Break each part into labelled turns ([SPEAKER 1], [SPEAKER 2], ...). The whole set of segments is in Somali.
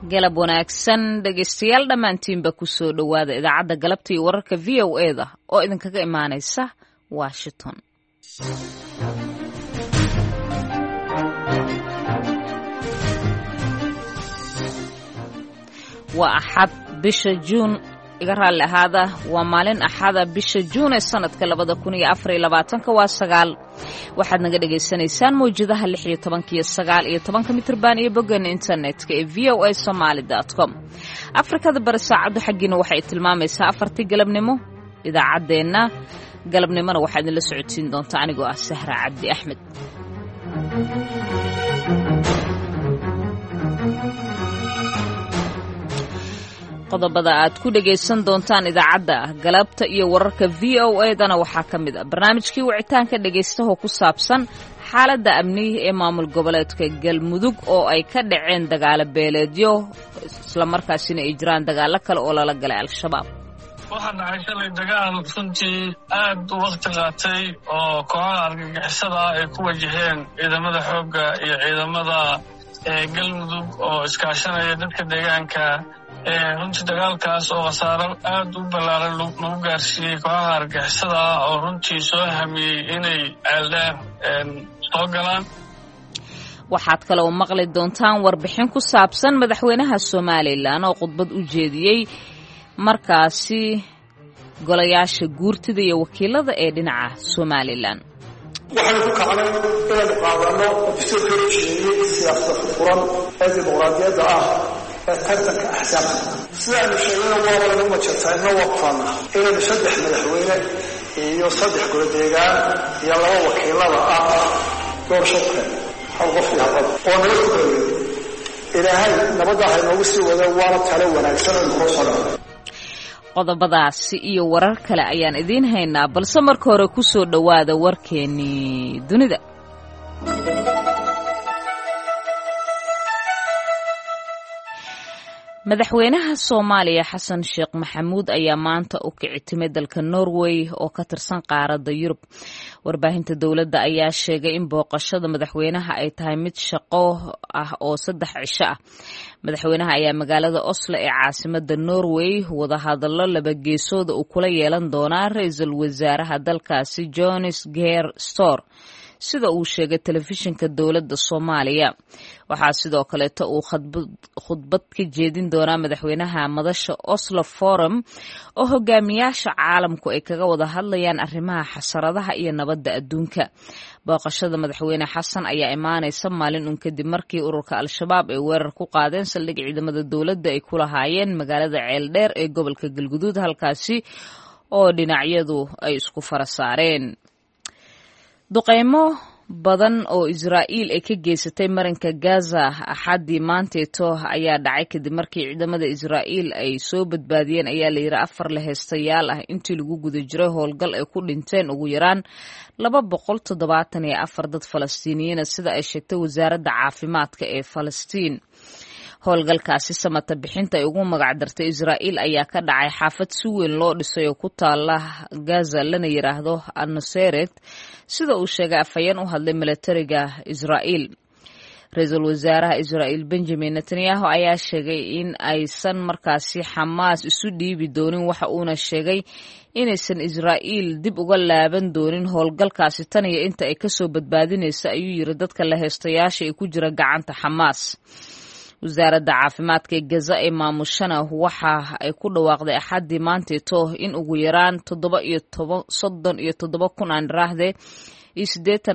[SPEAKER 1] galab wanaagsan dhegaystayaal dhammaantiinba ku soo dhowaada idaacadda galabta iyo wararka VOA-da oo idinkaga imaanaysa Washington. waa axad bisha Juun iga raali ahaada waa maalin axada bisha Juun ee sanadka 2024 waa 9 waxaad naga dhageysanaysaan mowjadaha 16 iyo 9 mitirban iyo boggan internetka ee voasomali.com. Afrikada bari saacadu xaggina waxay tilmaamaysaa 4 galabnimo. idaacadeena galabnimona waxaad idin la socodsiin doontaa anigoo ah Sahra Cabdi Axmed. qodobada aad ku dhageysan doontaan idaacadda galabta iyo wararka VOA-dana waxaa ka mid ah barnaamijkii wicitaanka dhageystaha ku saabsan xaaladda amniga ee maamul goboleedka Galmudug oo ay ka dhaceen dagaalo beeleedyo isla markaasina ay jiraan dagaalo kale oo lala galay Al-Shabaab.
[SPEAKER 2] waxaan dhacay shalay dagaal runtii aad u waqti qaatay oo kooxaha argagixisada ay ku wajaheen ciidamada xoogga iyo ciidamada Galmudug oo iskaashanaya dadka deegaanka. runtii dagaalkaas oo khasaaro aad u ballaaran lagu gaarsiiyey kooxaha argagixisada oo runtii soo hamiyey inay ceeldheer soo galaan.
[SPEAKER 1] waxaad kaloo maqli doontaan warbixin ku saabsan madaxweynaha Somaliland oo khudbad u jeediyey markaasi golayaasha guurtida iyo wakiilada ee dhinaca Somaliland.
[SPEAKER 3] waxaan ku kacnay inaan qaadano dastuurka heshiiyey siyaasad furan ee dimuqraadiyadda ah ee tartanka axsaabta. sidaanu sheegayna waa lagu majartayna waqfana inaynu 3 madaxweyne iyo 3 gole deegaan iyo 2 wakiilada ah doorashada hal qof iyo hal oo nala kuleeyay ilaahay nabadda ha noogu sii wada waana talo wanaagsan oo horusada.
[SPEAKER 1] qodobadaasi iyo warar kale ayaan idiin haynaa balse marka hore ku soo dhowaada warkeennii dunida. madaxweynaha Soomaaliya Xasan Sheekh Maxamuud ayaa maanta u kici timay dalka Norway oo ka tirsan qaaradda Yurub. warbaahinta dawladda ayaa sheegay in booqashada madaxweynaha ay tahay mid shaqo ah oo 3 cisho ah. madaxweynaha ayaa magaalada Oslo ee caasimadda Norway wadahadallo laba geesood uu kula yeelan doonaa ra'iisul wasaaraha dalkaasi Jonas Gahr Store sida uu sheegay telefishinka dawladda Soomaaliya. waxaa sidoo kale uu khudbad ka jeedin doonaa madaxweynaha madasha Oslo Forum oo hogaamiyaasha caalamku ay kaga wada hadlayaan arrimaha xasaradaha iyo nabadda adduunka. booqashada madaxweyne Xasan ayaa imaanaysa maalin un kadib markii ururka Al-Shabaab ay weerar ku qaadeen saldhig ciidamada dawladda ay ku lahaayeen magaalada Ceeldheer ee gobolka Galguduud halkaasi oo dhinacyadu ay isku fara saareen. duqeymo badan oo Israa'iil ay ka geysatay marinka Gaza axadii maanteeto ayaa dhacay kadib markii ciidamada Israa'iil ay soo badbaadiyeen ayaa la yiri 4 laheystayaal ah intii lagu guda jiray howlgal ay ku dhinteen ugu yaraan 274 dad Falastiiniyiin sida ay sheegtay wasaaradda caafimaadka ee Falastiin. howlgalkaasi samata bixinta ay ugu magac dartay Israa'iil ayaa ka dhacay xaafad si weyn loo dhisay oo ku taala Gaza lana yiraahdo An-Nusayrat sida uu sheegay afhayeen u hadlay militariga Israa'iil. ra'iisul wasaaraha Israa'iil Benjamin Netanyahu ayaa sheegay in aysan markaasi Xamaas isu dhiibi doonin waxa uuna sheegay inaysan Israa'iil dib uga laaban doonin howlgalkaasi tan iyo inta ay ka soo badbaadinayso ayuu yiri dadka la heystayaasha ee ku jira gacanta Xamaas. wasaaradda caafimaadka ee Gaza ee maamushana waxa ay ku dhawaaqday axadii maanteeto in ugu yaraan 37 kun aan raahde iyo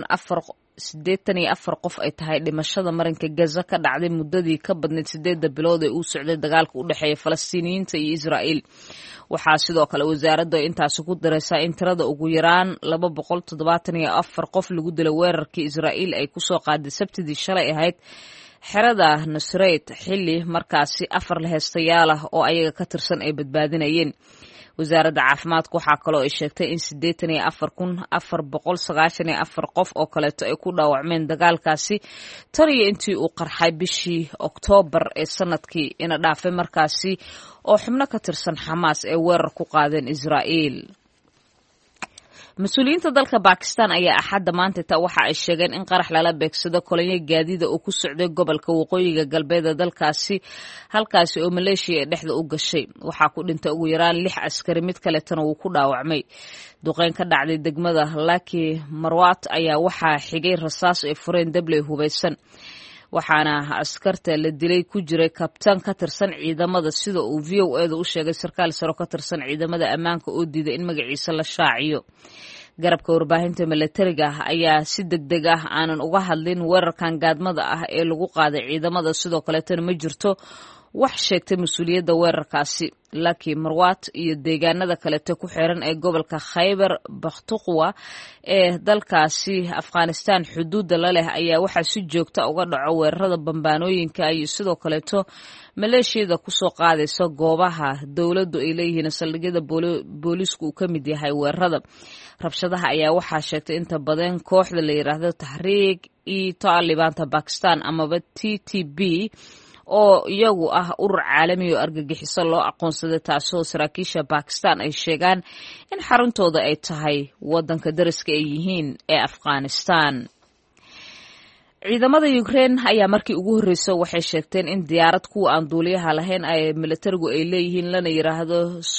[SPEAKER 1] 84 qof ay tahay dhimashada marinka Gaza ka dhacday muddadii ka badnayd 8 bilood ee uu socday dagaalka u dhaxeeya Falastiiniyiinta iyo Israa'iil. waxaa sidoo kale wasaaraddu intaas ku daraysaa in tirada ugu yaraan 274 qof lagu dilay weerarkii Israa'iil ay ku soo qaaday Sabtidii shalay ahayd xerada Nusayrat xilli markaasi 4 laheystayaal ah oo ayaga ka tirsan ay badbaadinayeen. wasaaradda caafimaadku waxaa kaloo ay sheegtay in 84,494 qof oo kaleeto ay ku dhaawacmeen dagaalkaasi tan iyo intii uu qarxay bishii Oktoobar ee sanadkii ina dhaafay markaasi oo xubno ka tirsan Xamaas ay weerar ku qaadeen Israa'iil. mas-uuliyiinta dalka Bakistan ayaa axadda maanta waxa ay sheegeen in qarax lala beegsado kolonyo gaadiida oo ku socday gobolka waqooyiga galbeed ee dalkaasi halkaasi oo Maleeshiya ay dhexda u gashay. Waxaa ku dhintay ugu yaraan 6 askari, mid kaletana wuu ku dhaawacmay. Duqeyn ka dhacday degmada Laki Marwat ayaa waxaa xigay rasaas ay fureen dabley hubeysan. waxaana askarta la dilay ku jiray kabtaan ka tirsan ciidamada sida uu VOA-da u sheegay sarkaal sare ka tirsan ciidamada ammaanka oo diiday in magaciisa la shaaciyo. garabka warbaahinta milatariga ayaa si degdeg ah aanan uga hadlin weerarkan gaadmada ah ee lagu qaaday ciidamada, sidoo kaleetana ma jirto wax sheegtay mas-uuliyadda weerarkaasi. Laki Marwat iyo deegaanada kalete ku xiran ee gobolka Khyber Pakhtunkhwa ee dalkaasi Afghanistan xuduudda la leh ayaa waxaa si joogta uga dhaco weerarada bambaanooyinka iyo sidoo kaleeto maleeshiyada kusoo qaadaysa goobaha dowladdu ay leeyihiin saldhigyada booliisku uu ka mid yahay weerarada. rabshadaha ayaa waxaa sheegtay inta badan kooxda la yiraahdo Tahriik-i-Taalibanta Bakistan amaba TTP oo iyagu ah urur caalami oo argagixiso loo aqoonsaday, taasoo saraakiisha Bakistan ay sheegaan in xaruntooda ay tahay wadanka dariska ay yihiin ee Afghanistan. ciidamada Ukraine ayaa markii ugu horeysay waxay sheegteen in diyaarad kuwa aan duuliyaha lahayn ay militarigu ay leeyihiin lana yiraahdo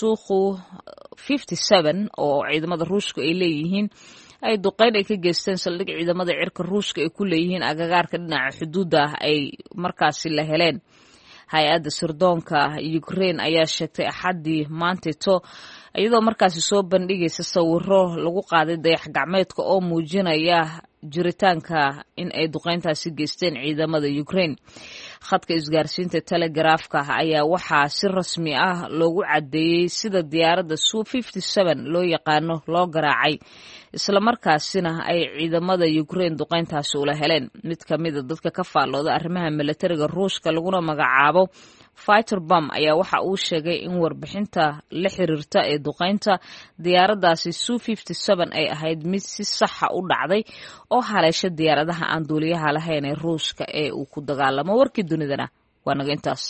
[SPEAKER 1] Su-57 oo ciidamada Ruushka ay leeyihiin ay duqeyn ay ka geysteen saldhig ciidamada cirka Ruushka ay ku leeyihiin agagaarka dhinaca xuduudda ay markaasi la heleen. hay-adda sirdoonka Ukraine ayaa sheegtay axaddii maantito iyadoo markaasi soo bandhigaysa sawiro lagu qaaday dayax gacmeedka oo muujinaya jiritaanka in ay duqeyntaasi geysteen ciidamada Ukraine. khadka isgaarsiinta Telegraph-ka ayaa waxaa si rasmi ah loogu cadeeyay sida diyaaradda Su-57 loo yaqaano loo garaacay, isla markaasina ay ciidamada Ukraine duqeyntaasi ula heleen. mid ka mid ah dadka ka faallooda arrimaha militariga Ruushka laguna magacaabo Fighter Bomb ayaa waxa uu sheegay in warbixinta la xiriirta ee duqeynta diyaaraddaasi Su-57 ay ahayd mid si sax ah u dhacday oo haleesha diyaaradaha aan duuliyaha lahayn ee Ruushka ee uu ku dagaalamo. warkii dunidana waa naga intaas.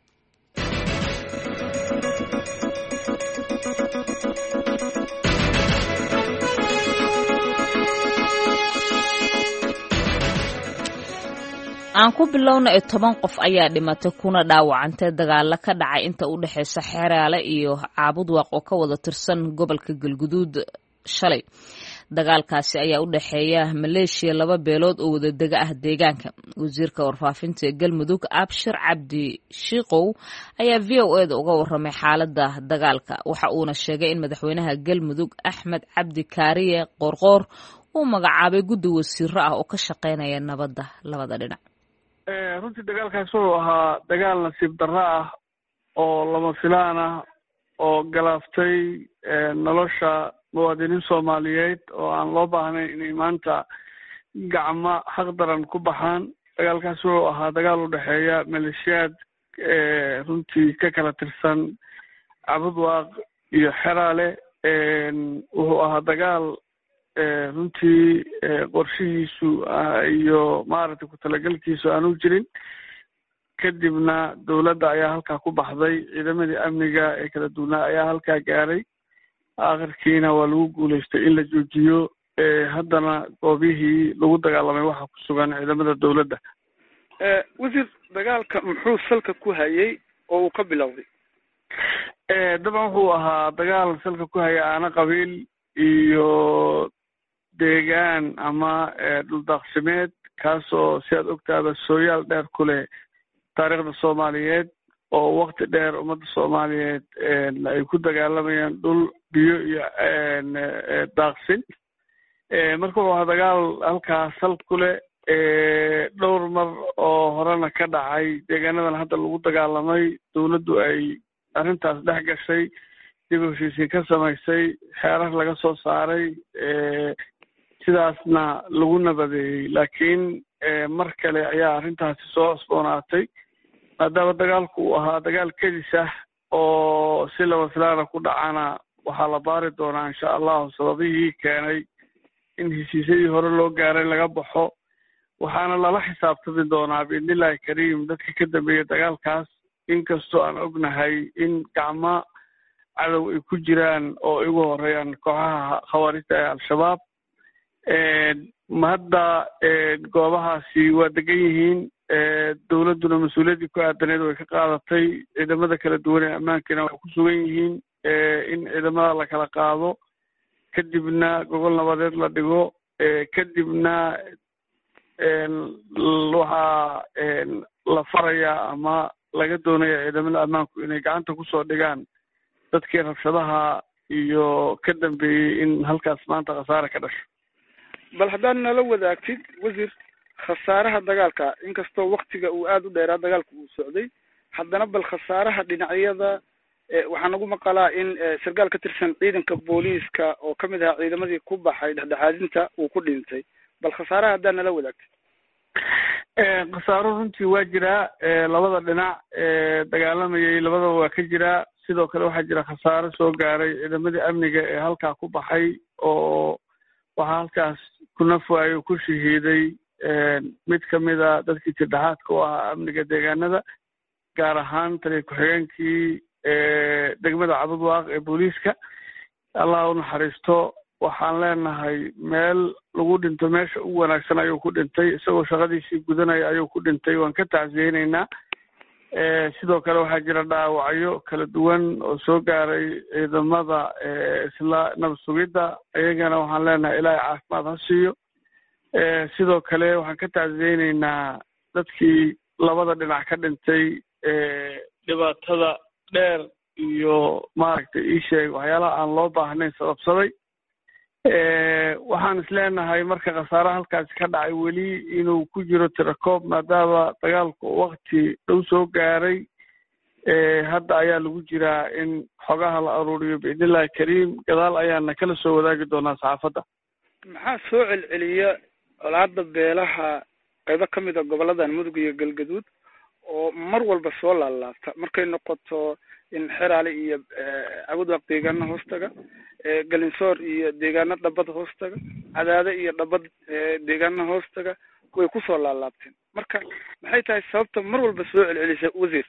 [SPEAKER 1] aan ku bilowna 10 qof ayaa dhimatay kuna dhaawacantay dagaalo ka dhacay inta u dhaxaysa Xeraale iyo Caabudwaaq oo ka wada tirsan gobolka Galguduud shalay. dagaalkaasi ayaa u dhaxeeya Maleeshiya laba beelood oo wada dega ah deegaanka. wasiirka warfaafinta ee Galmudug Abshir Cabdi Shiiqow ayaa VOA-da uga warramay xaaladda dagaalka. waxa uuna sheegay in madaxweynaha Galmudug Axmed Cabdi Kaariye Qoorqoor uu magacaabay guddi wasiiro ah oo ka shaqeynaya nabadda labada dhinac.
[SPEAKER 4] runtii dagaalkaas wuxuu ahaa dagaal nasiib darro ah oo lama filaan ah oo galaaftay nolosha muwaadiniin Soomaaliyeed oo aan loo baahnayn inay maanta gacmo xaq daran ku baxaan. dagaalkaas wuxuu ahaa dagaal u dhexeeya maleeshiyaad runtii ka kala tirsan Caabudwaaq iyo Xeraale. wuxuu ahaa dagaal runtii qorshihiisu iyo maaragtay ku talagalkiisu aanu jirin. kadibna dowladda ayaa halkaa ku baxday, ciidamadii amniga ee kala duwanaa ayaa halkaa gaaray. aakhirkiina waa lagu guulaystay in la joojiyo. haddana goobihii lagu dagaalamay waxaa ku sugan ciidamada dowladda.
[SPEAKER 5] wasiir, dagaalka muxuu salka ku hayay oo uu ka bilowday?
[SPEAKER 4] dabcan wuxuu ahaa dagaal salka ku haya aana qabiil iyo deegaan ama dhuldaaqsimeed, kaasoo si aad ogtaaba sooyaal dheer ku leh taariikhda Soomaaliyeed oo waqti dheer ummadda Soomaaliyeed ay ku dagaalamayaan dhul, biyo iyo daaqsin. marka wuxuu ahaa dagaal halkaa sal ku leh. dhowr mar oo horena ka dhacay deegaanadan hadda lagu dagaalamay, dowladdu ay arrintaas dhex gashay, dib u heshiisiin ka samaysay, xeerar laga soo saaray, sidaasna lagu nabadeeyey. laakiin mar kale ayaa arrintaasi soo cusboonaatay maadaama dagaalku uu ahaa dagaal kedis ah oo si laba filaana ku dhacana. waxaa la baari doonaa insha allahu sababihii keenay in heshiisyadii hore loo gaaray laga baxo, waxaana lala xisaabtami doonaa biidnillahi kariim dadka ka dambeeya dagaalkaas. inkastoo aan ognahay in gacmo cadow ay ku jiraan oo ay ugu horeeyaan kooxaha khawaarijta ee al-shabaab. hadda goobahaasi waa degan yihiin, dowladduna mas-uuliyaddii ku aadaneed way ka qaadatay, ciidamada kala duwan ee ammaankiina way ku sugan yihiin in ciidamada la kala qaado, kadibna gogol nabadeed la dhigo, kadibna waxaa la farayaa ama laga doonaya ciidamada ammaanku inay gacanta kusoo dhigaan dadkii rabshadaha iyo ka dambeeyey in halkaas maanta khasaare ka dhasho.
[SPEAKER 5] bal haddaad nala wadaagtid wasiir khasaaraha dagaalka, inkastoo waktiga uu aada u dheeraa dagaalka uu socday, haddana bal khasaaraha dhinacyada waxaa nagu maqalaa in sarkaal ka tirsan ciidanka booliiska oo kamid ahaa ciidamadii ku baxay dhexdhexaadinta uu ku dhintay. bal khasaaraha haddaad nala wadaagtid.
[SPEAKER 4] khasaaro runtii waa jiraa, labada dhinac dagaalamayay labadaba waa ka jiraa. sidoo kale waxaa jira khasaaro soo gaaray ciidamadii amniga ee halkaa ku baxay, oo waxaa halkaas ku nafwaayay ku shahiiday mid kamida dadkii tirdhexaadka u ahaa amniga deegaanada, gaar ahaan taliya ku-xigeenkii degmada cabudwaaq ee booliiska. allah u naxariisto. waxaan leenahay meel lagu dhinto meesha ugu wanaagsan ayuu ku dhintay, isagoo shaqadiisii gudanaya ayuu ku dhintay. waan ka tacsiyeynaynaa. sidoo kale waxaa jira dhaawacyo kala duwan oo soo gaaray ciidamada isla nabad sugidda, iyagana waxaan leenahay ilaahay caafimaad ha siiyo. sidoo kale waxaan ka tacsiyeynaynaa dadkii labada dhinac ka dhintay dhibaatada dheer iyo maaragtay ii sheeg waxyaalaha aan loo baahnayn sababsaday. waxaan isleenahay marka khasaaraha halkaasi ka dhacay weli inuu ku jiro tirakoob, maadaama dagaalku wakti dhow soo gaaray. hadda ayaa lagu jiraa in xogaha la aruuriyo biidnillahi kariim. gadaal ayaana kala soo wadaagi doonaa saxaafadda.
[SPEAKER 5] maxaa soo celceliya colaada beelaha qaybo kamid a goboladan mudug iyo galgaduud oo mar walba soo laalaabta markay noqoto in xeraale iyo cabudwaaq deegaana hoostaga, galinsoor iyo deegaano dhabad hoostaga, cadaade iyo dhabad deegaana hoostaga, way kusoo laalaabteen. marka maxay tahay sababta mar walba soo celcelisa wasiir?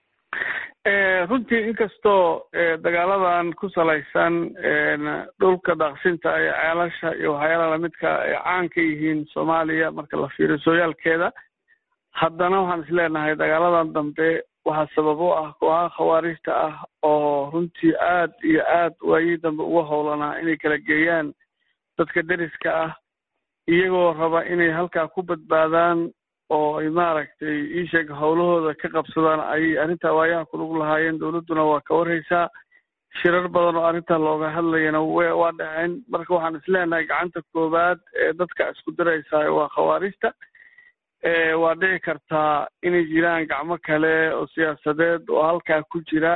[SPEAKER 4] runtii inkastoo dagaaladan ku salaysan dhulka daaqsinta iyo ceelasha iyo waxyaalaha lamidka ay caan ka yihiin Soomaaliya marka la fiiriyo sooyaalkeeda, haddana waxaan isleenahay dagaaladan dambe waxaa sabab u ah kooxaha khawaarijta ah oo runtii aad iyo aad waayii dambe uga howlanaa inay kala geeyaan dadka deriska ah, iyagoo raba inay halkaa ku badbaadaan oo ay maaragtay ii sheeg howlahooda ka qabsadaan. ay arrintaa waayaha kulug lahaayeen, dowladduna waa ka warhaysaa. shirar badan oo arrintaa looga hadlayana waa dhaceen. marka waxaan isleenahay gacanta koowaad ee dadka isku diraysaa waa khawaarijta. waa dhici kartaa inay jiraan gacmo kale oo siyaasadeed oo halkaa ku jira.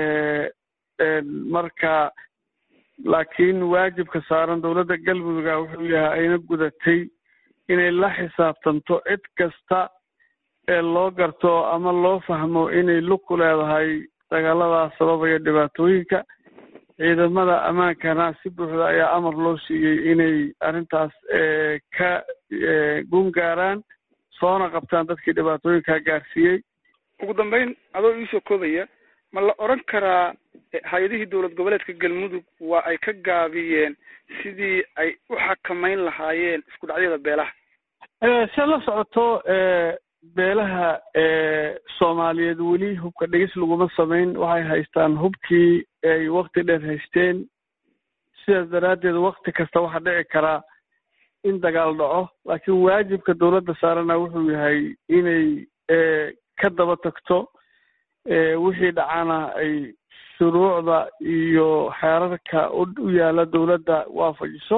[SPEAKER 4] marka laakiin waajibka saaran dowladda galmudugga wuxuu yahay ayna gudatay inay la xisaabtanto cid kasta ee loo garto ama loo fahmo inay lug ku leedahay dagaaladaas sababaya dhibaatooyinka. ciidamada ammaankana si buuxda ayaa amar loo siiyey inay arrintaas ka gungaaraan, soona qabtaan dadkii dhibaatooyinkaa gaarsiiyey.
[SPEAKER 5] ugu dambeyn adoo iisoo koobaya, ma la odhan karaa hay-adihii dowlad goboleedka galmudug waa ay ka gaabiyeen sidii ay u xakamayn lahaayeen isku dhacyada beelaha?
[SPEAKER 4] si la socoto beelaha Soomaaliyeed weli hubka dhigis laguma samayn. waxay haystaan hubkii ay wakti dheer haysteen. sidaas daraaddeed wakti kasta waxaa dhici karaa in dagaal dhaco, laakiin waajibka dowladda saarana wuxuu yahay inay ka daba tagto wixii dhacana ay shuruucda iyo xeerarka u yaala dowladda waafajiso.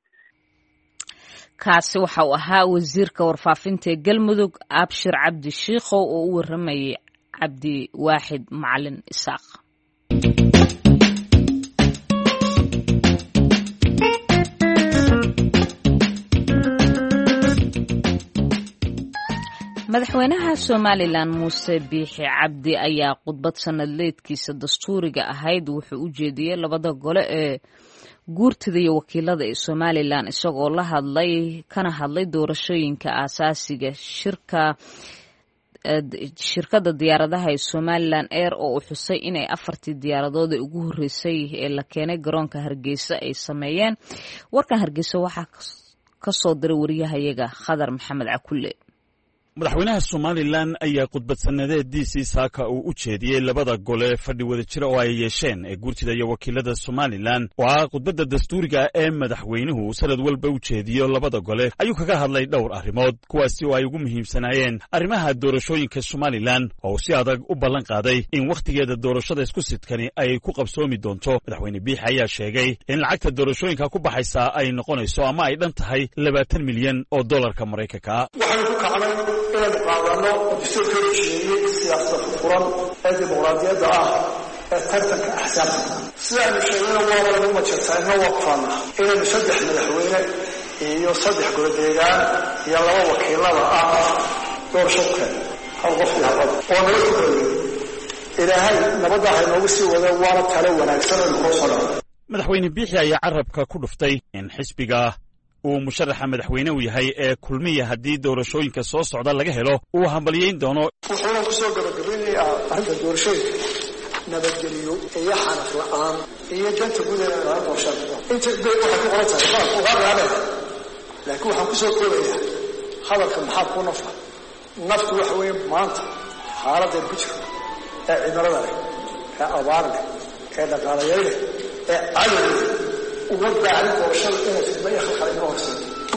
[SPEAKER 1] kaasi waxa uu ahaa wasiirka warfaafinta ee galmudug abshir cabdi shiikhow oo u waramayay cabdi waaxid macalin isaaq. madaxweynaha Somaliland Muuse Biixi Cabdi ayaa khudbad sanadleedkiisa dastuuriga ahayd wuxuu u jeediyay labada gole ee guurtida iyo wakiilada ee Somaliland, isagoo kana hadlay doorashooyinka aasaasiga shirka shirkadda diyaaradaha ee Somaliland Air oo uu xusay inay 4 diyaaradood ugu horeysay ee la keenay garoonka Hargeysa ay sameeyeen. Warkan Hargeysa waxaa ka soo diray wariyahayaga Khadar Maxamed Cakulle.
[SPEAKER 6] madaxweynaha Somaliland ayaa khudbad sanadeediisii saaka uu u jeediyey labada gole fadhi wada jira oo ay yeesheen ee guurtida iyo wakiilada Somaliland. waa khudbadda dastuuriga ee madaxweynuhu sanad walba u jeediyo labada gole ayuu kaga hadlay dhowr arrimood kuwaasi oo ay ugu muhiimsanaayeen arrimaha doorashooyinka Somaliland oo si adag u ballan qaaday in wakhtigeeda doorashada isku sidkani ay ku qabsoomi doonto. madaxweyne Biixi ayaa sheegay in lacagta doorashooyinka ku baxaysa ay noqonayso ama ay dhan tahay 20 milyan oo dollarka Mareykanka.
[SPEAKER 3] inaynu qaadano dastuurka heshiiyey siyaasada furan ee dimuqraadiyadda ah ee tartanka axsaabta sidaanu sheegayna waa lagu majartayna waqfana inaynu 3 madaxweyne iyo 3 gole deegaan iyo 2 wakiilada ah doorashada hal qof iyo hal oo nala tukayo ilaahay nabadda ha inoogu sii wada waana talo wanaagsan oo noo socdo.
[SPEAKER 6] madaxweyne Biixi ayaa carabka ku dhuftay in xisbiga uu musharaxa madaxweyne u yahay ee kulmiya haddii doorashooyinka soo socda laga helo uu hambalyeyn doono.
[SPEAKER 3] wuxuuna ku soo gabagabeynayaa arrinta doorashooyinka nabadgeliyo iyo xanaf la'aan iyo danta guud ee laga doorashada inta bay waxay ku qoran tahay laakiin waxaan ku soo koobayaa hadalka maxaa ku naftu waxa weeye maanta xaaladda ku jirta ee cimilada leh ee abaar leh ee dhaqaalayaal leh ee cadow ووضع الورشة إلى ما يخلق على الورشة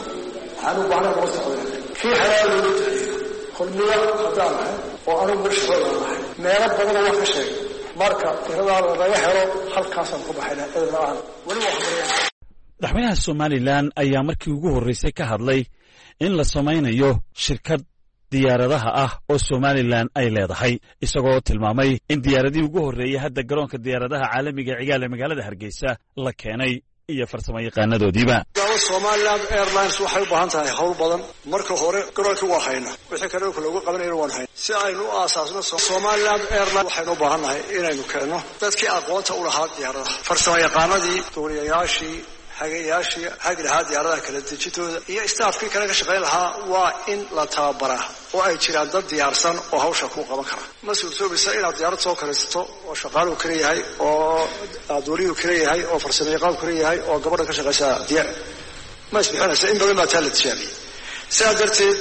[SPEAKER 3] عنو بعنا الورشة في حياة الوجود كل مية خدامها وأنا مرشح ما رب بدنا واحد شيء ماركة هذا الرئيس هرب هل كاسم قبحنا الآن ولو
[SPEAKER 6] madaxweynaha Somaliland ayaa markii ugu horeysay ka hadlay in la samaynayo shirkad diyaaradaha ah oo Somaliland ay leedahay isagoo tilmaamay in diyaaradii ugu horeeyay hadda garoonka diyaaradaha caalamiga cigaal ee magaalada Hargeysa la keenay iyo farsamo yaqaanadoodiiba.
[SPEAKER 3] Somaliland Airlines waxay u baahan tahay hawl badan marka hore garoonka waa hayna wixii kale oo lagu qabanayo waan hayna si aynu u aasaasno Somaliland Airlines waxaynu u baahannahay inaynu keeno dadkii aqoonta u lahaa diyaaradaha farsamo yaqaanadii duuliyayaashii hagayaashii haglaha diyaaradaha kala dejintooda iyo staafkii kale ka shaqeyn lahaa waa in la tababaraa oo ay jiraan dad diyaarsan oo hawsha ku qaban kara ma suurtoobaysa inaad diyaarad soo karaysato oo shaqaaluhu kale yahay oo duuliyuhu kale yahay oo farsamo yaqaan kale yahay oo gabadha ka shaqeysa diyaar ma isbixinaysa in badan baa taa la tijaabiyey sidaa darteed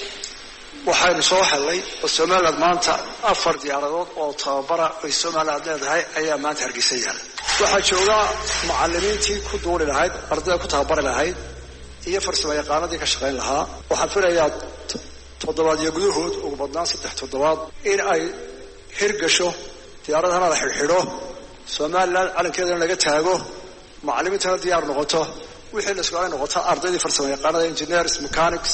[SPEAKER 3] waxaynu soo helay oo Somaliland maanta 4 diyaaradood oo tababara ay Somaliland leedahay ayaa maanta Hargeysa yaala waxaa jooga macallimiintii ku duuli lahayd ardayda ku tababari lahayd iyo farsamo yaqaanadii ka shaqeyn lahaa waxaan filayaa 7 gudahood ugu badnaan 3 toddobaad in ay hirgasho diyaaradana la xidho Somaliland calankeedana laga taago macallimiintana diyaar noqoto wixii la isku noqoto ardaydii farsamo yaqaanada engineers mechanics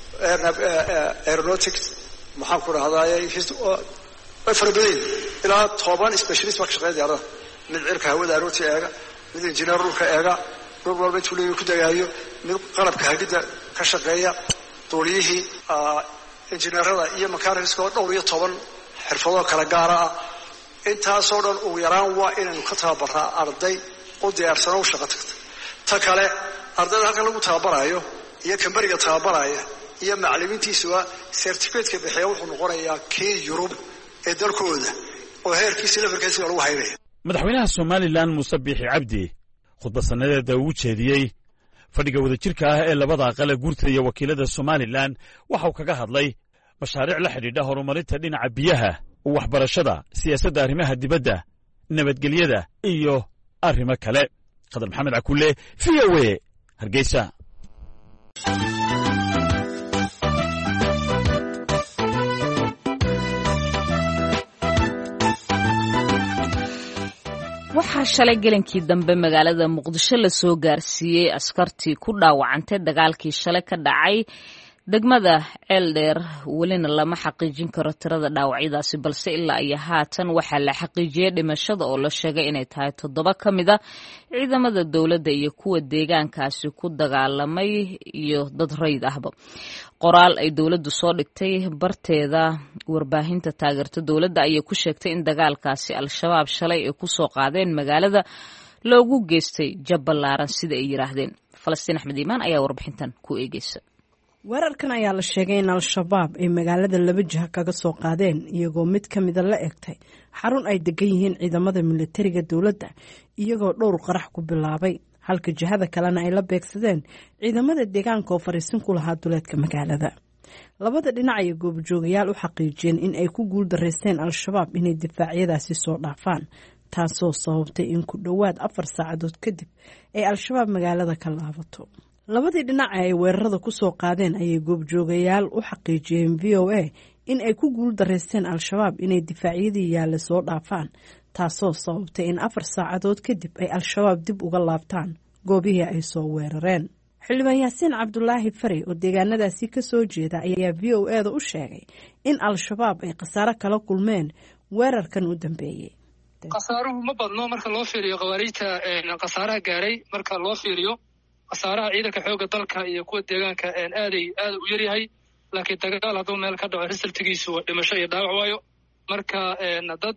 [SPEAKER 3] aeronautics maxaan ku rahdaayay farbaday ilaa 10 specialist wax shaqeeya diyaarada mid cirka hawada arooti eega mid engineer dhulka eega dhul walba intuu leeyahay ku dagaayo mid qalabka hagida ka shaqeeya duuliyihii engineerada iyo mechanics oo dhowr iyo 10 xirfado kala gaar ah intaasoo dhan ugu yaraan waa inaynu ka tababaraa arday u diyaarsan oo shaqo tagta ta kale ardayda halka lagu tababarayo iyo kambariga tababaraya iyo macallimiintiisa certificate bixiya wuxuu noqonayaa kii Yurub ee dalkooda oo heerkiisa levelkiisa lagu haynayo.
[SPEAKER 6] madaxweynaha Somaliland Muuse Biixi Cabdi khudbad sanadeeda uu jeediyey fadhiga wadajirka ah ee labada aqal guurtida iyo wakiilada Somaliland waxa uu kaga hadlay mashaariic la xidhiidha horumarinta dhinaca biyaha waxbarashada siyaasadda arrimaha dibadda nabadgelyada iyo arrimo kale. Khadar Maxamed Cakulle VOA Hargeysa.
[SPEAKER 1] waxaa shalay gelankii dambe magaalada Muqdisho la soo gaarsiiyey askartii ku dhaawacantay dagaalkii shalay ka dhacay degmada Ceeldheer welina lama xaqiijin karo tirada dhaawacyadaasi balse ilaa iyo haatan waxaa la xaqiijiyay dhimashada oo la sheegay inay tahay 7 ka mid ah ciidamada dawladda iyo kuwa deegaankaasi ku dagaalamay iyo dad rayid ahba. qoraal ay dawladdu soo dhigtay barteeda warbaahinta taageerta dawladda ayay ku sheegtay in dagaalkaasi al-shabaab shalay ay ku soo qaadeen magaalada loogu geystay jab ballaaran sida ay yiraahdeen. Falastiin Axmed Iimaan ayaa warbixintan ku eegaysa.
[SPEAKER 7] weerarkan ayaa la sheegay in al-shabaab ay magaalada laba jiha kaga soo qaadeen iyagoo mid ka mida la egtay xarun ay degan yihiin ciidamada militariga dowladda iyagoo dhowr qarax ku bilaabay halka jihada kalena ay la beegsadeen ciidamada deegaanka oo fariisin ku lahaa duleedka magaalada. labada dhinac ay goobjoogayaal u xaqiijiyeen in ay ku guuldareysteen al-shabaab inay difaacyadaasi soo dhaafaan, taasoo sababtay in ku dhowaad 4 saacadood kadib ay al-shabaab magaalada ka laabato. labadii dhinac ay weerarada ku soo qaadeen ayay goobjoogayaal u xaqiijiyeen VOA in ay ku guuldareysteen al-shabaab inay difaacyadii yaalla soo dhaafaan, taasoo sababtay in 4 saacadood kadib ay al-shabaab dib uga laabtaan goobihii ay soo weerareen. xildhibaan yaasiin cabdulaahi fari oo deegaanadaasi ka soo jeeda ayaa VOA-da u sheegay in al-shabaab ay khasaaro kala kulmeen weerarkan u dambeeyey.
[SPEAKER 8] khasaaruhu ma badno marka loo fiiriyo khawaariijta khasaaraha gaaray, marka loo fiiriyo khasaaraha ciidanka xoogga dalka iyo kuwa deegaanka aad u yaryahay, laakiin dagaal hadduu meel ka dhaco risaltigiisu dhimasho iyo dhaawac waayo. marka dad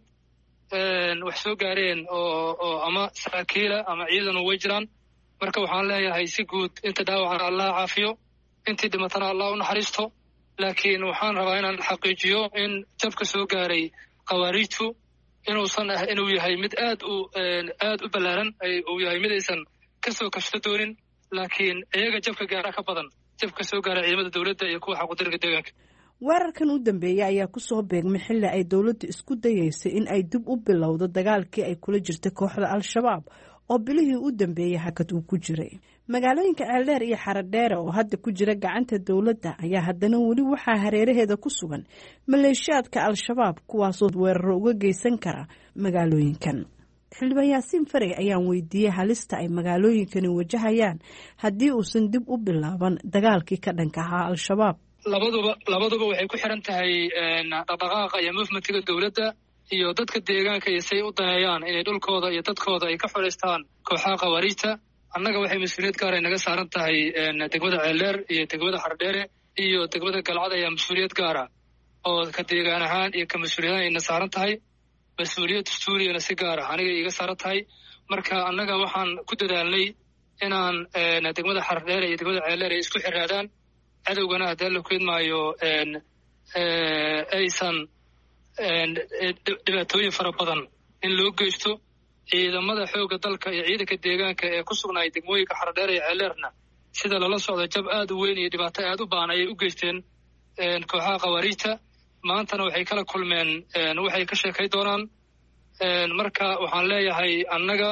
[SPEAKER 8] wax soo gaareen oo ama saraakiila ama ciidanu way jiraan. marka waxaan leeyahay si guud inta dhaawacana allah caafiyo, intii dhimatana allah u naxariisto. laakiin waxaan rabaa inaan xaqiijiyo in jabka soo gaaray khawaariijtu inuu yahay mid aad u ballaaran, uu yahay mid aysan kasoo kashto doonin, laakiin iyaga jabka gaara ka badan jabka soo gaaray ciidamada dowladda iyo kuwa xaquudirka deegaanka.
[SPEAKER 7] weerarkan u dambeeyey ayaa ku soo beegmay xilli ay dowladdu isku dayeysay in ay dib u bilowdo dagaalkii ay kula jirtay kooxda al-shabaab oo bilihii u dambeeyey hakad uu ku jiray. magaalooyinka ceeldheer iyo xaradheere oo hadda ku jira gacanta dowladda ayaa haddana weli waxaa hareeraheeda ku sugan maleeshiyaadka al-shabaab kuwaasoo weeraro uga geysan kara magaalooyinkan. xildhibaan yaasiin fari ayaan weydiiyey halista ay magaalooyinkani wajahayaan haddii uusan dib u bilaaban dagaalkii ka dhanka ahaa al-shabaab.
[SPEAKER 8] labaduba waxay ku xiran tahay dhaqdhaqaaqa iyo movementiga dowladda iyo dadka deegaanka iyo say u daneeyaan inay dhulkooda iyo dadkooda ay ka xoreystaan kooxaha khawaariijta. annaga waxay mas-uuliyad gaar ay naga saaran tahay degmada ceeldheer iyo degmada xardheere iyo degmada galcad ayaa mas-uuliyad gaara oo ka deegaan ahaan iyo ka mas-uuliyad ayna saaran tahay. mas-uuliyad dastuuriyana si gaar ah aniga iga saaran tahay. marka annaga waxaan ku dadaalnay inaan degmada xardheere iyo degmada ceeldheer ay isku xiraadaan, cadowgana haddii la keedmaayo aysan dhibaatooyin fara badan in loo geysto. ciidamada xoogga dalka iyo ciidanka deegaanka ee ku sugnaay degmooyinka xardheer iyo ceeldheerna sida lala socdo jab aad u weyn iyo dhibaato aad u baahan ayay u geysteen kooxaha khawaariijta. maantana waxay kala kulmeen waxay ka sheekay doonaan. marka waxaan leeyahay annaga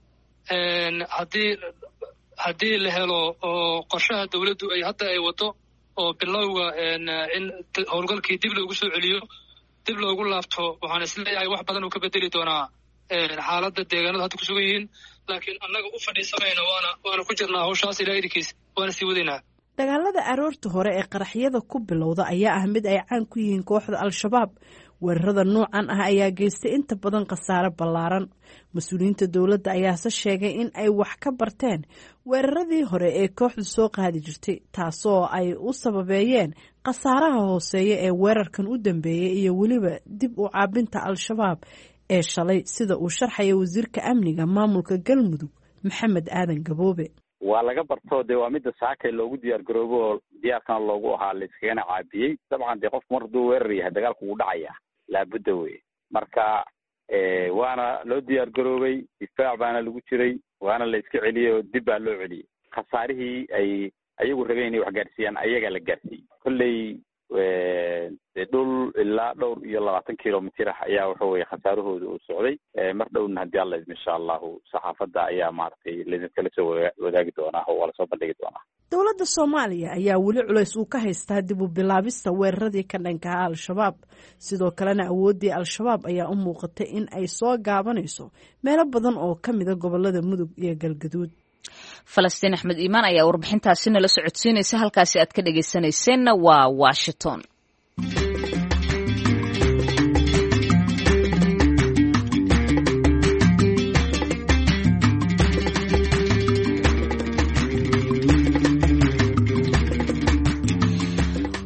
[SPEAKER 8] haddii la helo oo qorshaha dowladdu ay hadda ay wado oo bilowga in howlgalkii dib loogu soo celiyo, dib loogu laabto, waxaan isleeyahay wax badan uu ka bedeli doonaa xaaladda deegaanada hadda ku sugan yihiin. laakiin annaga u fadhiisamayna waana ku jirnaa hawshaas ilaa idinkiis waana sii wadaynaa.
[SPEAKER 7] dagaalada aroorta hore ee qaraxyada ku bilowda ayaa ah mid ay caan ku yihiin kooxda al-shabaab. weerarada noocan ah ayaa geystay inta badan khasaare ballaaran. mas-uuliyiinta dowladda ayaase sheegay in ay wax ka barteen weeraradii hore ee kooxdu soo qaadi jirtay, taasoo ay u sababeeyeen khasaaraha hooseeya ee weerarkan u dambeeyey iyo weliba dib u caabinta al-shabaab ee shalay, sida uu sharxaya wasiirka amniga maamulka galmudug maxamed aadan gaboobe.
[SPEAKER 9] waa laga barto dee waa midda saakay loogu diyaar garoobo oo diyaarkana loogu ahaa layskagana caabiyey. dabcan dee qofku mar hadduu weerar yahay dagaalku wuu dhacaya laabudda wey. marka waana loo diyaar garoobay, difaac baana lagu jiray, waana la iska celiyey oo dib baa loo celiyey. khasaarihii ay ayagu rabeen inay wax gaarsiiyaan ayagaa la gaarsiiyey. kolley dhul ilaa dhowr iyo 20 kilomitir ah ayaa waxa weye khasaarahooda uu socday. mar dhowna haddii alla idmo insha allahu saxaafadda ayaa maaragtay laidinkala soo wadaagi doonaa oo waa lasoo bandhigi doonaa.
[SPEAKER 7] dowladda soomaaliya ayaa weli culays uu ka haystaa dib u bilaabista weeraradii ka dhankaha al-shabaab. sidoo kalena awooddii al-shabaab ayaa u muuqatay in ay soo gaabanayso meelo badan oo ka mida gobolada mudug iyo galgaduud.
[SPEAKER 1] falastiin axmed iimaan ayaa warbixintaasi nala socodsiinaysa. halkaasi aad ka dhegaysanayseena waa washington.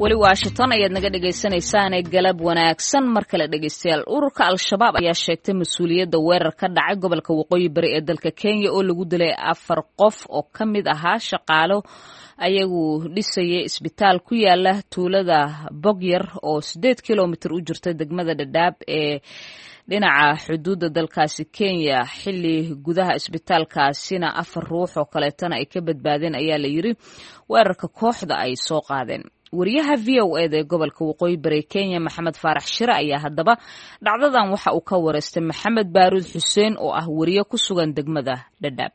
[SPEAKER 1] weli washington ayaad naga dhegaysanaysaane galab wanaagsan mar kale dhegaystayaal ururka al-shabaab ayaa sheegtay mas-uuliyadda weerar ka dhacay gobolka waqooyi bari ee dalka kenya oo lagu dilay 4 qof oo ka mid ahaa shaqaalo ayagu dhisayay isbitaal ku yaala tuulada bogyar oo 8 kilomitir u jirta degmada Dadaab ee dhinaca xuduudda dalkaasi Kenya xilli gudaha isbitaalkaasina 4 ruux oo kaleetana ay ka badbaadeen ayaa la yiri weerarka kooxda ay soo qaadeen wariyaha VOA ee gobolka waqooyi bari Kenya Maxamed Faarax Shire ayaa haddaba dhacdadan waxa uu ka wareystay Maxamed Baaruud Xuseen oo ah wariye ku sugan degmada Dadaab.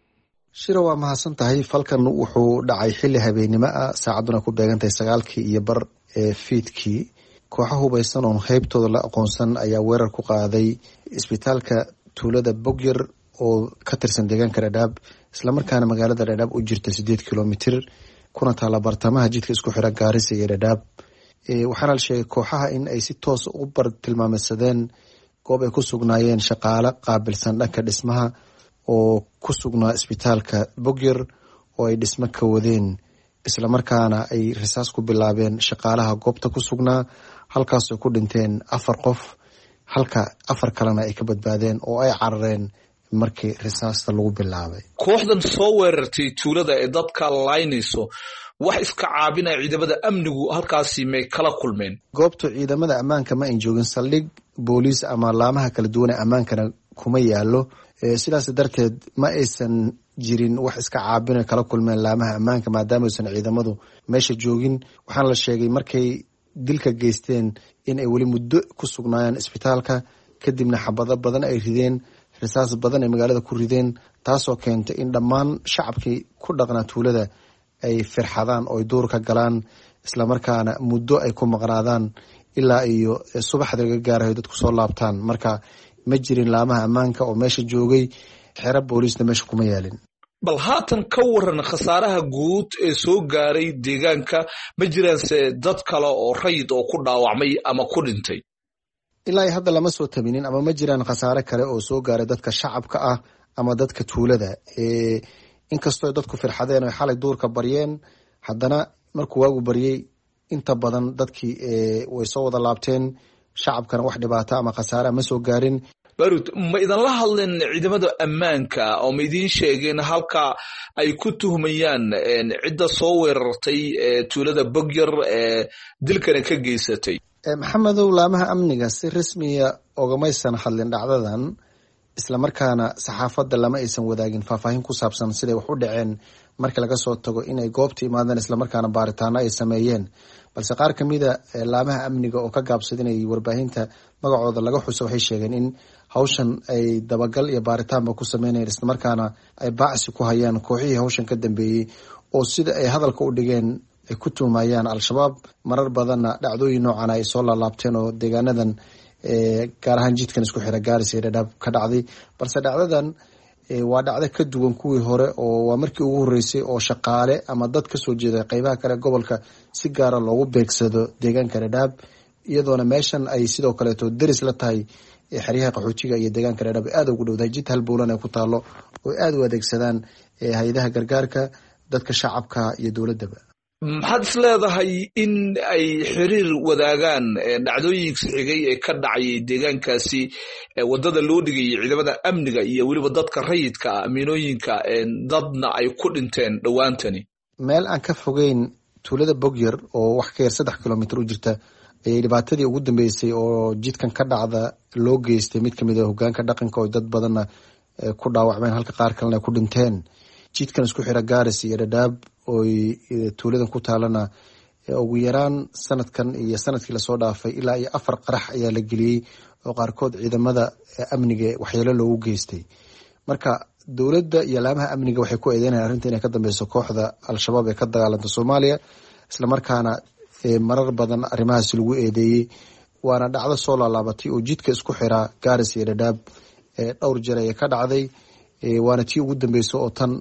[SPEAKER 10] Shire waa mahadsan tahay falkan wuxuu dhacay xilli habeenimo ah saacaduna ku beegantahay 9:00 ee fiidkii kooxo hubeysan oo qaybtooda la aqoonsan ayaa weerar ku qaaday isbitaalka tuulada Bogyar oo ka tirsan deegaanka Dadaab isla markaana magaalada Dadaab u jirta 8 kilomitir kuna taala bartamaha jidka isku xira Gaarisa iyo Dadaab waxaana la sheegay kooxaha in ay si toos u tilmaamaysadeen goob ay ku sugnaayeen shaqaale qaabilsan dhanka dhismaha oo ku sugnaa isbitaalka Bogyar oo ay dhismo ka wadeen isla markaana ay risaas ku bilaabeen shaqaalaha goobta ku sugnaa halkaas oo ku dhinteen 4 qof halka 4 kalena ay ka badbaadeen oo ay carareen markii risaasta lagu bilaabay.
[SPEAKER 11] Kooxdan soo weerartay tuulada ee dadka laynayso wax iska caabinay ciidamada amnigu halkaasi may kala kulmeen.
[SPEAKER 10] Goobta ciidamada ammaanka ma joogin saldhig booliis ama laamaha kala duwan ee ammaankana kuma yaalo sidaas darteed ma aysan jirin wax iska caabinay kala kulmeen laamaha ammaanka maadaama aysan ciidamadu meesha joogin waxaan la sheegay markay dilka geysteen in ay wali muddo ku sugnaayeen isbitaalka kadibna xabado badan ay rideen risaas badan ay magaalada ku rideen taasoo keentay in dhammaan shacabkii ku dhaqnaa tuulada ay firxadaan oo duur ka galaan isla markaana muddo ay ku maqnaadaan ilaa iyo subaxda laga gaarayo dadku soo laabtaan marka ma jirin laamaha ammaanka oo meesha joogay xero booliisna meesha kuma yaalin.
[SPEAKER 11] Bal haatan ka waran khasaaraha guud ee soo gaaray deegaanka ma jiraanse dad kale oo rayid oo ku dhaawacmay ama ku dhintay.
[SPEAKER 10] Ilaa hadda lama soo tabinin ama ma jiraan khasaare kale oo soo gaaray dadka shacabka ah ama dadka tuulada inkastoo dadku firxadeen oo xalay duurka baryeen haddana markuu waagu baryay inta badan dadkii way soo wada laabteen shacabkana wax dhibaato ama khasaare ma soo gaarin.
[SPEAKER 11] Baaruud ma idan la hadleen ciidamada ammaanka oo ma idin sheegeen halka ay ku tuhmayaan cidda soo weerartay tuulada Bogyar dilkana ka geysatay.
[SPEAKER 10] Maxamedow laamaha amniga si rasmiya ogamaysan hadlin dhacdadan isla markaana saxaafadda lama aysan wadaagin faahfaahin ku saabsan siday wax u dhaceen markii laga soo tago inay goobta imaadeen isla markaana baaritaano ay sameeyeen balse qaar kamida laamaha amniga oo ka gaabsaday inay warbaahinta magacooda laga xuso waxay sheegeen in hawshan ay dabagal iyo baaritaanba ku sameynayeen isla markaana ay baacsi ku hayaan kooxihii hawshan ka dambeeyey oo sida ay hadalka u dhigeen ay ku tuumayaan al-shabaab marar badanna dhacdooyin noocan ay soo laalaabteen oo deegaanadan gaar ahaan jidkan isku xira Gaarisa iyo Dadaab ka dhacday balse dhacdadan waa dhacdo ka duwan kuwii hore oo waa markii ugu horeysay oo shaqaale ama dad ka soo jeeda qaybaha kale gobolka si gaar ah loogu beegsado deegaanka Dadaab iyadoona meeshan ay sidoo kale daris la tahay xeryaha qaxootiga iyo deegaanka Dadaab aad ugu dhowdahay jid hal buulan ay ku taalo oo aad u adeegsadaan hay'adaha gargaarka dadka shacabka iyo dowladaba.
[SPEAKER 11] Maxaad is leedahay in ay xiriir wadaagaan dhacdooyinka xigay ee ka dhacay deegaankaasi wadada loo dhigay ciidamada amniga iyo waliba dadka rayidka amiinooyinka dadna ay ku dhinteen dhawaantani
[SPEAKER 10] meel aan ka fogeyn tuulada Bogyar oo wax ka yar 3 kilomitir u jirta ay dhibaatadii ugu dambeysay oo jidkan ka dhacda loo geystay mid kamid ah hoggaanka dhaqanka oo dad badan ku dhaawacmeen halka qaar kalena ku dhinteen jidkan isku xira Gaarisa iyo Dadaab oo tuuladan ku taalana ugu yaraan sanadkan iyo sanadkii la soo dhaafay ilaa iyo 4 qarax ayaa la geliyay oo qaarkood ciidamada amniga waxyeelo loogu geystay marka dowladda iyo laamaha amniga waxay ku eedeynayaan arrinta inay ka dambeyso kooxda al-shabaab ee ka dagaalanta Soomaaliya isla markaana marar badan arrimahaas lagu eedeeyay waana dhacdo soo laalaabatay oo jidka isku xira Gaarisa iyo Dadaab dhowr jeer ay ka dhacday waana tii ugu dambeysay oo tan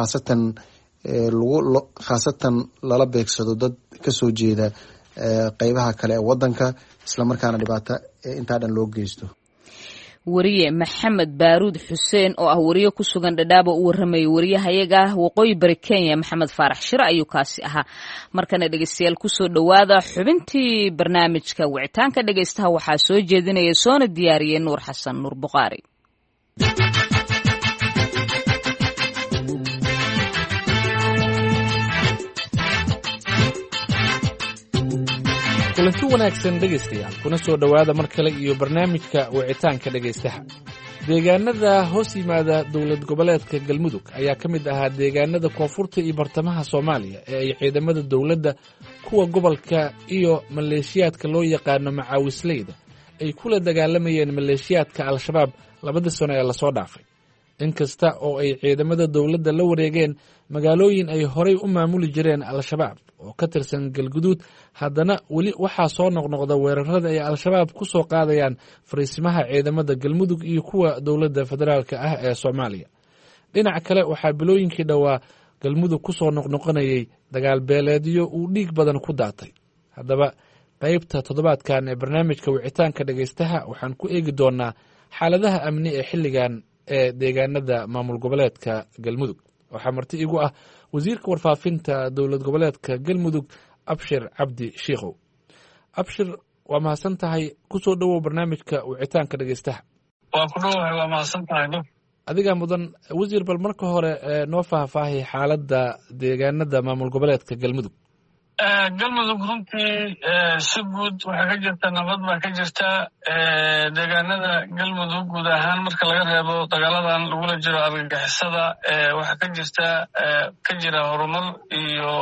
[SPEAKER 10] khaasatan lala beegsado dad ka soo jeeda qaybaha kale ee wadanka isla markaana dhibaato inta dhan loo geysto.
[SPEAKER 1] wariye maxamed baaruud xuseen oo ah wariye ku sugan dhadhaabo u warramayay wariyahayaga waqooyi bari Kenya Maxamed Faarax Shir ayuu kaasi ahaa. Markana dhegeystayaal ku soo dhawaada xubintii barnaamijka wicitaanka dhegeystaha waxaa soo jeedinaya soona diyaariyay Nuur Xasan Nuur Buqaari.
[SPEAKER 12] kulanti wanaagsan dhegaystayaal kuna soo dhowaada mar kale iyo barnaamijka wicitaanka dhegaystaha. deegaanada hoos yimaada dowlad goboleedka galmudug ayaa ka mid ahaa deegaanada koonfurta iyo bartamaha Soomaaliya ee ay ciidamada dowladda kuwa gobolka iyo maleeshiyaadka loo yaqaano macaawisleyda ay kula dagaalamayeen maleeshiyaadka al-shabaab 2 sano ee lasoo dhaafay. inkasta oo ay ciidamada dowladda la wareegeen magaalooyin ay horay u maamuli jireen al-shabaab oo ka tirsan galguduud, haddana weli waxaa soo noqnoqda weerarada ay al-shabaab ku soo qaadayaan fariisimaha ciidamada galmudug iyo kuwa dowladda federaalka ah ee Soomaaliya. dhinaca kale waxaa bilooyinkii dhowaa galmudug ku soo noqnoqonayay dagaal beeleedyo uu dhiig badan ku daatay. haddaba qaybta toddobaadkan ee barnaamijka wicitaanka dhegaystaha waxaan ku eegi doonaa xaaladaha amni ee xilligan ee deegaanada maamul goboleedka galmudug. waxaa marti igu ah wasiirka warfaafinta dowlad goboleedka galmudug Abshir Cabdi Shiikhow. Abshir, waa mahadsan tahay, ku soo dhowow barnaamijka wicitaanka dhegaystaha.
[SPEAKER 2] waa ku dhowahay, waa mahadsan tahay.
[SPEAKER 12] adiga mudan wasiir, bal marka hore noo faahfaahi xaaladda deegaanada maamul goboleedka galmudug.
[SPEAKER 2] galmudug runtii si guud waxaa ka jirta nabad baa ka jirta. deegaanada galmudug guud ahaan marka laga reebo dagaaladan lagula jiro argagixisada waxaa ka jira horumar iyo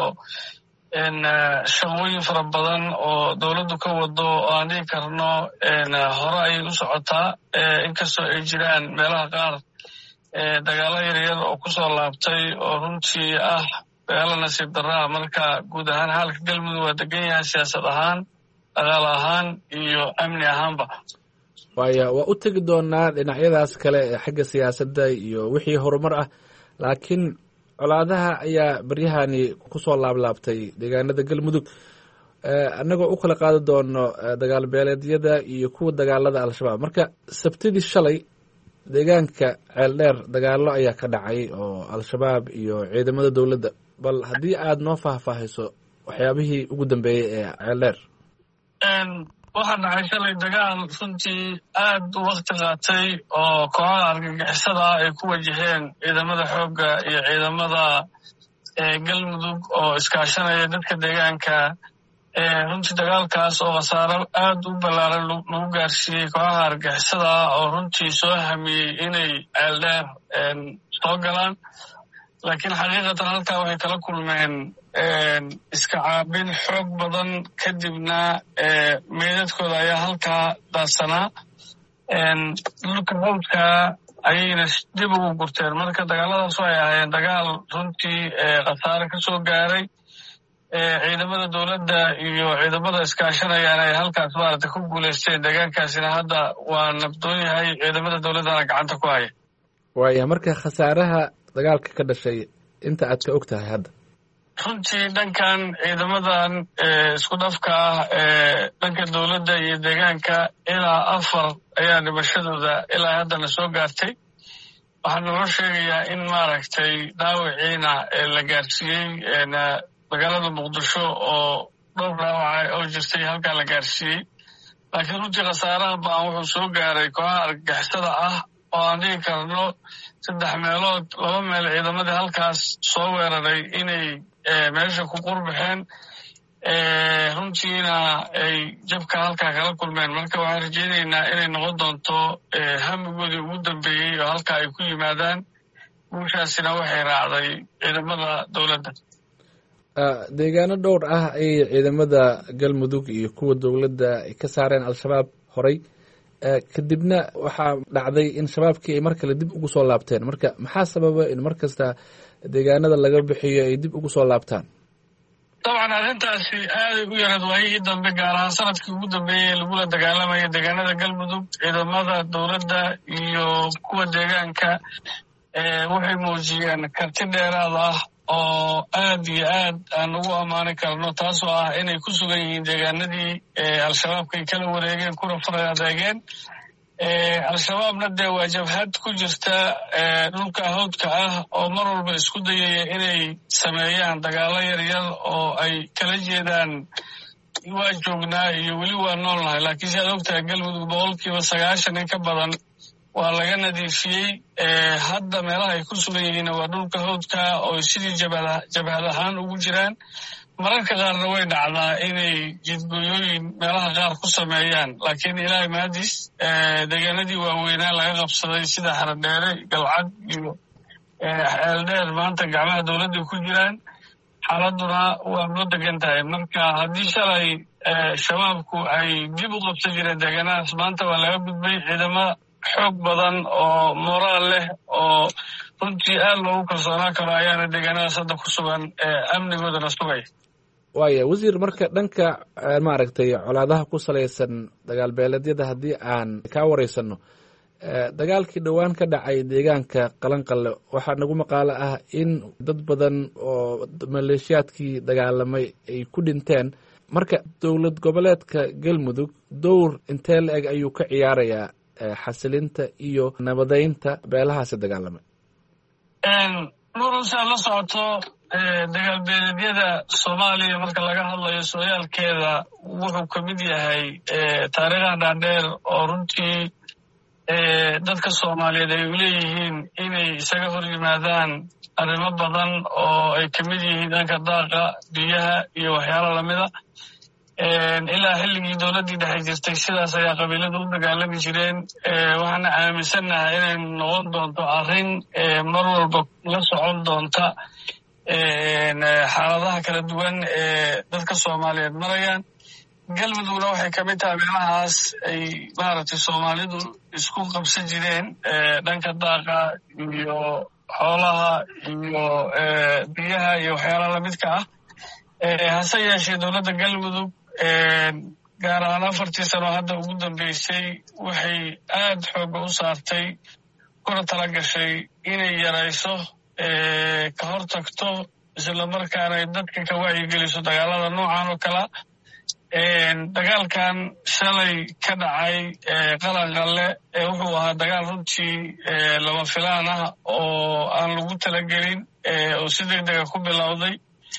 [SPEAKER 2] shaqooyin fara badan oo dowladdu ka wado oo aan dhihi karno hore ayay u socotaa, inkastoo ay jiraan meelaha qaar dagaalo yaryar oo kusoo laabtay oo runtii ah dagaalo nasiib darraa. marka guud ahaan xaalka galmudug waa degan yahay, siyaasad ahaan, dhaqaale ahaan iyo amni ahaanba.
[SPEAKER 12] waa u tegi doonaa dhinacyadaas kale ee xagga siyaasadda iyo wixii horumar ah, laakiin colaadaha ayaa baryahani ku soo laablaabtay deegaanada galmudug. annagoo u kala qaadi doono dagaal beeleedyada iyo kuwa dagaalada al-shabaab. marka sabtidii shalay deegaanka ceeldheer dagaalo ayaa ka dhacay oo al-shabaab iyo ciidamada dowladda. bal haddii aad noo faahfaahiso waxyaabihii ugu dambeeyey ee ceeldheer.
[SPEAKER 2] waxaa dhacay shalay dagaal runtii aad u wakti qaatay oo kooxaha argagixisada ay ku wajaheen ciidamada xoogga iyo ciidamada galmudug oo iskaashanaya dadka deegaanka. runtii dagaalkaas oo khasaaro aad u ballaaran lagu gaarsiiyey kooxaha argagixisada oo runtii soo hamiyey inay ceeldheer soo galaan, laakiin xaqiiqatan halkaa waxay kala kulmeen iska caabin xoog badan. kadibna meydadkooda ayaa halkaa daadsanaa, dhulka hawdka ayayna dib ugu gurteen. marka dagaaladaas waxay ahaayeen dagaal runtii khasaare ka soo gaaray ciidamada dowladda iyo ciidamada iskaashanayaan ay halkaas maaragtay ku guulaysteen. deegaankaasina hadda waa nabdoon yahay, ciidamada dowladdana gacanta ku haya.
[SPEAKER 12] waaya, marka khasaaraha dagaalka ka dhashay inta aad ka og tahay hadda.
[SPEAKER 2] runtii dhankan ciidamadan isku dhafka ah dhanka dowladda iyo deegaanka ilaa 4 ayaa dhimashadooda ilaa haddana soo gaartay. waxaa naloo sheegayaa in maaragtay dhaawiciina la gaarsiiyey magaalada muqdisho oo dhowr dhaawaca oo jirtay halkaa la gaarsiiyey. laakiin runtii khasaaraha baan wuxuu soo gaaray kooxaha argagixisada ah oo aan dhihi karno 3 meelood 2 meel ciidamadii halkaas soo weeraray inay meesha ku qurbaxeen, runtiina ay jabka halkaa kala kulmeen. marka waxaan rajaynaynaa inay noqon doonto hamigoodii ugu dambeeyey oo halkaa ay ku yimaadaan. guushaasina waxay raacday ciidamada dowladda.
[SPEAKER 12] deegaano dhowr ah ayay ciidamada galmudug iyo kuwa dowladda ay ka saareen al-shabaab horay, kadibna waxaa dhacday in shabaabkii ay mar kale dib ugu soo laabteen. marka maxaa sababa in mar kasta deegaanada laga bixiyo ay dib ugu soo laabtaan?
[SPEAKER 2] dabcan arrintaasi aaday u yareed waayihii dambe, gaar ahaan sanadkii ugu dambeeyey ee lagula dagaalamaya deegaanada galmudug. ciidamada dowladda iyo kuwa deegaanka waxay muujiyeen karti dheeraad ah oo aad iyo aad aan ugu ammaani karno, taasoo ah inay ku sugan yihiin deegaanadii al-shabaabka ay kala wareegeen kuna faray adeegeen. al-shabaabna dee waa jabhad ku jirta dhulka hawdka ah oo mar walba isku dayaya inay sameeyaan dagaalo yaryar oo ay kala jeedaan waa joognaa iyo weli waa noolnahay laakiin si aad ogtahay galmudug 90% in ka badan waa laga nadiifiyey hadda meelaha ay ku sugan yihiin waa dhulka hawdka oo sidii jabhad ahaan ugu jiraan mararka qaarna way dhacdaa inay jidgooyooyin meelaha qaar ku sameeyaan laakiin ilaahay mahadiis deegaanadii waaweynaa laga qabsaday sida Haradheere Galcad iyo Eeldheer maanta gacmaha dowladda ku jiraan xaaladuna waa loo degan tahay marka haddii shalay shabaabku ay dib u qabsan jireen deegaanadaas maanta waa laga gudbay ciidamada xoog badan oo moraal leh oo runtii aad loogu kalsoonaan karo ayaana deegaanadaas hadda ku sugan amnigoodana sugaya
[SPEAKER 12] waaya wasiir marka dhanka maaragtay colaadaha ku salaysan dagaal beeleedyada haddii aan kaa wareysano dagaalkii dhowaan ka dhacay deegaanka qalanqalle waxaa nagu maqaalo ah in dad badan oo maleeshiyaadkii dagaalamay ay ku dhinteen marka dowlad goboleedka galmudug dowr intee la eg ayuu ka ciyaarayaa xasilinta iyo nabadeynta beelahaasi dagaalamay
[SPEAKER 2] nurusa la socoto dagaal beeleedyada Soomaaliya marka laga hadlayo sooyaalkeeda wuxuu ka mid yahay taariikhda dhaadheer oo runtii dadka Soomaaliyeed ay leeyihiin inay isaga hor yimaadaan arrimo badan oo ay ka mid yihiin dhanka daaqa biyaha iyo waxyaalo lamida ilaa xilligii dowladdii dhexe jirtay sidaas ayaa qabiiladu u dagaalami jireen waxaana aaminsanahay inay noqon doonto arrin mar walba la socon doonta xaaladaha kala duwan ee dadka Soomaaliyeed marayaan galmudugna waxay ka mid tahay meelahaas ay maaragtay Soomaalidu isku qabsan jireen dhanka daaqa iyo xoolaha iyo biyaha iyo waxyaalaha lamidka ah hase yeeshee dowladda galmudug gaar ahaan 4 sano hadda ugu dambeysay waxay aad xooga u saartay kuna tala gashay inay yarayso ka hortagto isla markaana ay dadka ka wacyigeliso dagaalada noocan oo kala dagaalkan shalay ka dhacay qalanqalle wuxuu ahaa dagaal runtii lama filaan ah oo aan lagu talagelin oo si degdega ku bilowday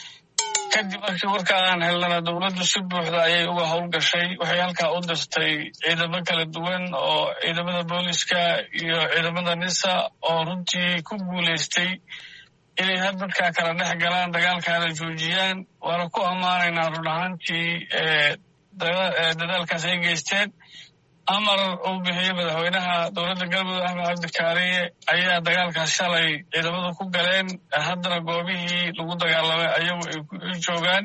[SPEAKER 2] kadib markii warkaa aan helnana dowladdu si buuxda ayay uga howlgashay waxay halkaa u dirtay ciidamo kala duwan oo ciidamada booliska iyo ciidamada nisa oo runtii ku guulaystay inay dadkaa kala dhex galaan dagaalkaana joojiyaan waana ku ammaanaynaa run ahaantii dadaalkaas ay geysteen amar uu bixiyey madaxweynaha dowladda galmudug Axmed Cabdikaariye ayaa dagaalkaas shalay ciidamadu ku galeen haddana goobihii lagu dagaalamay ayagu ay joogaan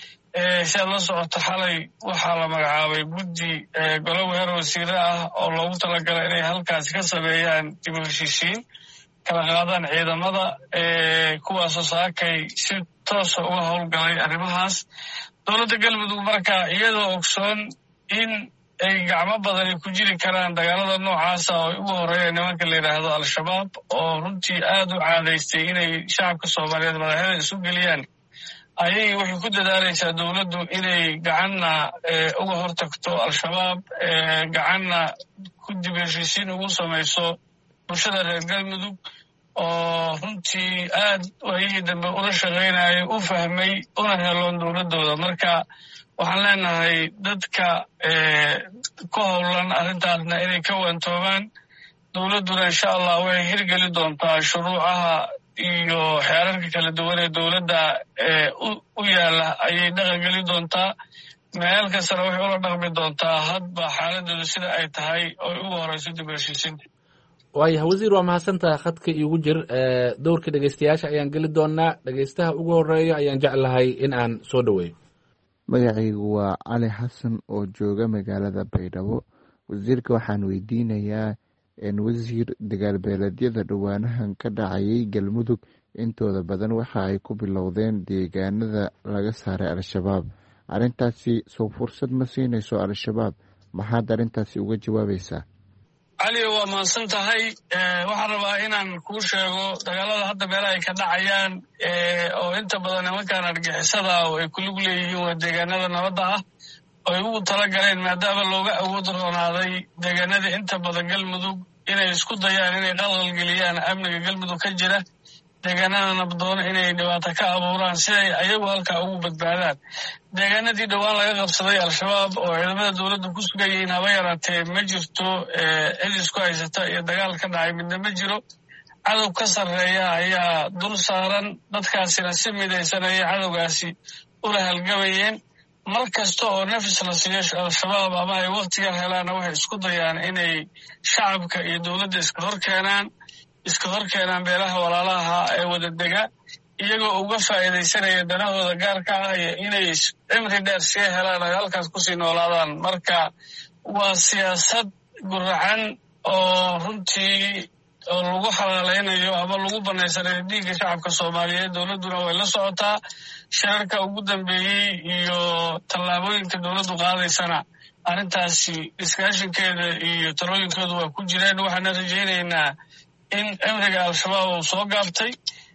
[SPEAKER 2] si aad la socoto xalay waxaa la magacaabay guddi golo heer wasiire ah oo loogu talagalay inay halkaasi ka sameeyaan dib u heshiisiin kala qaadaan ciidamada kuwaasoo saakay si toosa uga howlgalay arrimahaas dowladda galmudug marka iyadoo ogsoon in ay gacmo badan ay ku jiri karaan dagaalada noocaasa oo ugu horeeya nimanka la yidhaahdo al-shabaab oo runtii aad u caadaystay inay shacabka Soomaaliyeed madaxyada isu geliyaan ayay waxay ku dadaalaysaa dowladdu inay gacanna uga hortagto al-shabaab gacanna ku dib heshiisiin ugu samayso bulshada reer galmudug oo runtii aad waayihii dambe ula shaqaynayo u fahmay una heloon dowladdooda marka waxaan leenahay dadka ku howlan arrintaasna inay ka waantoomaan dowladduna insha allah waxay hirgeli doontaa shuruucaha iyo xeerarka kala duwan ee dowladda u yaala ayay dhaqangeli doontaa meel kastana waxay ula dhaqmi doontaa hadba xaaladooda sida ay tahay oo ugu horeyso dib u heshiisiinta
[SPEAKER 12] waaya wasiir waa mahadsantaha khadka iigu jir dowrka dhegeystayaasha ayaan geli doonaa dhegeystaha ugu horeeya ayaan jeclahay in aan soo dhoweeyo
[SPEAKER 13] magacaygu waa cali xasan oo jooga magaalada baydhabo wasiirka waxaan weydiinayaa wasiir dagaal beeleedyada dhowaanahan ka dhacayay galmudug intooda badan waxa ay ku bilowdeen deegaanada laga saaray al-shabaab arrintaasi soo fursad ma siinayso al-shabaab maxaad arrintaasi uga jawaabaysaa
[SPEAKER 2] cali waa mahadsan tahay waxaan rabaa inaan kuu sheego dagaalada hadda meelaha ay ka dhacayaan oo inta badan nimankan argixisada oo ay ku lug leeyihiin waa deegaanada nabadda ah oy ugu talagaleen maadaama looga awood roonaaday deegaanadii inta badan galmudug inay isku dayaan inay qalqalgeliyaan amniga galmudug ka jira deegaanada nabdoon inay dhibaato ka abuuraan si ay ayagu halkaa ugu badbaadaan. deegaanadii dhowaan laga qabsaday al-shabaab oo ciidamada dowladda ku sugan yihiin haba yaraatee ma jirto cid isku haysata iyo dagaal ka dhacay midna ma jiro. cadow ka sarreeya ayaa dul saaran, dadkaasina si midaysan ayay cadowgaasi ula halgabayeen. mar kasta oo nafis la siiyo al-shabaab ama ay waktigan helaanna waxay isku dayaan inay shacabka iyo dowladda iska hor keenaan beelaha walaalaha ee wada dega, iyagoo uga faa'iidaysanaya danahooda gaarka ah iyo inay cimri dheer sii helaan ay halkaas kusii noolaadaan. marka waa siyaasad guracan oo runtii oo lagu xalaalaynayo ama lagu banaysanayo dhiigga shacabka soomaaliyeed. dowladduna way la socotaa, shirarka ugu dambeeyey iyo tallaabooyinka dowladdu qaadaysana arrintaasi iskaashinkeeda iyo talooyinkooda waa ku jireen. waxaana rajaynaynaa in cimriga al-shabaab uu soo gaabtay,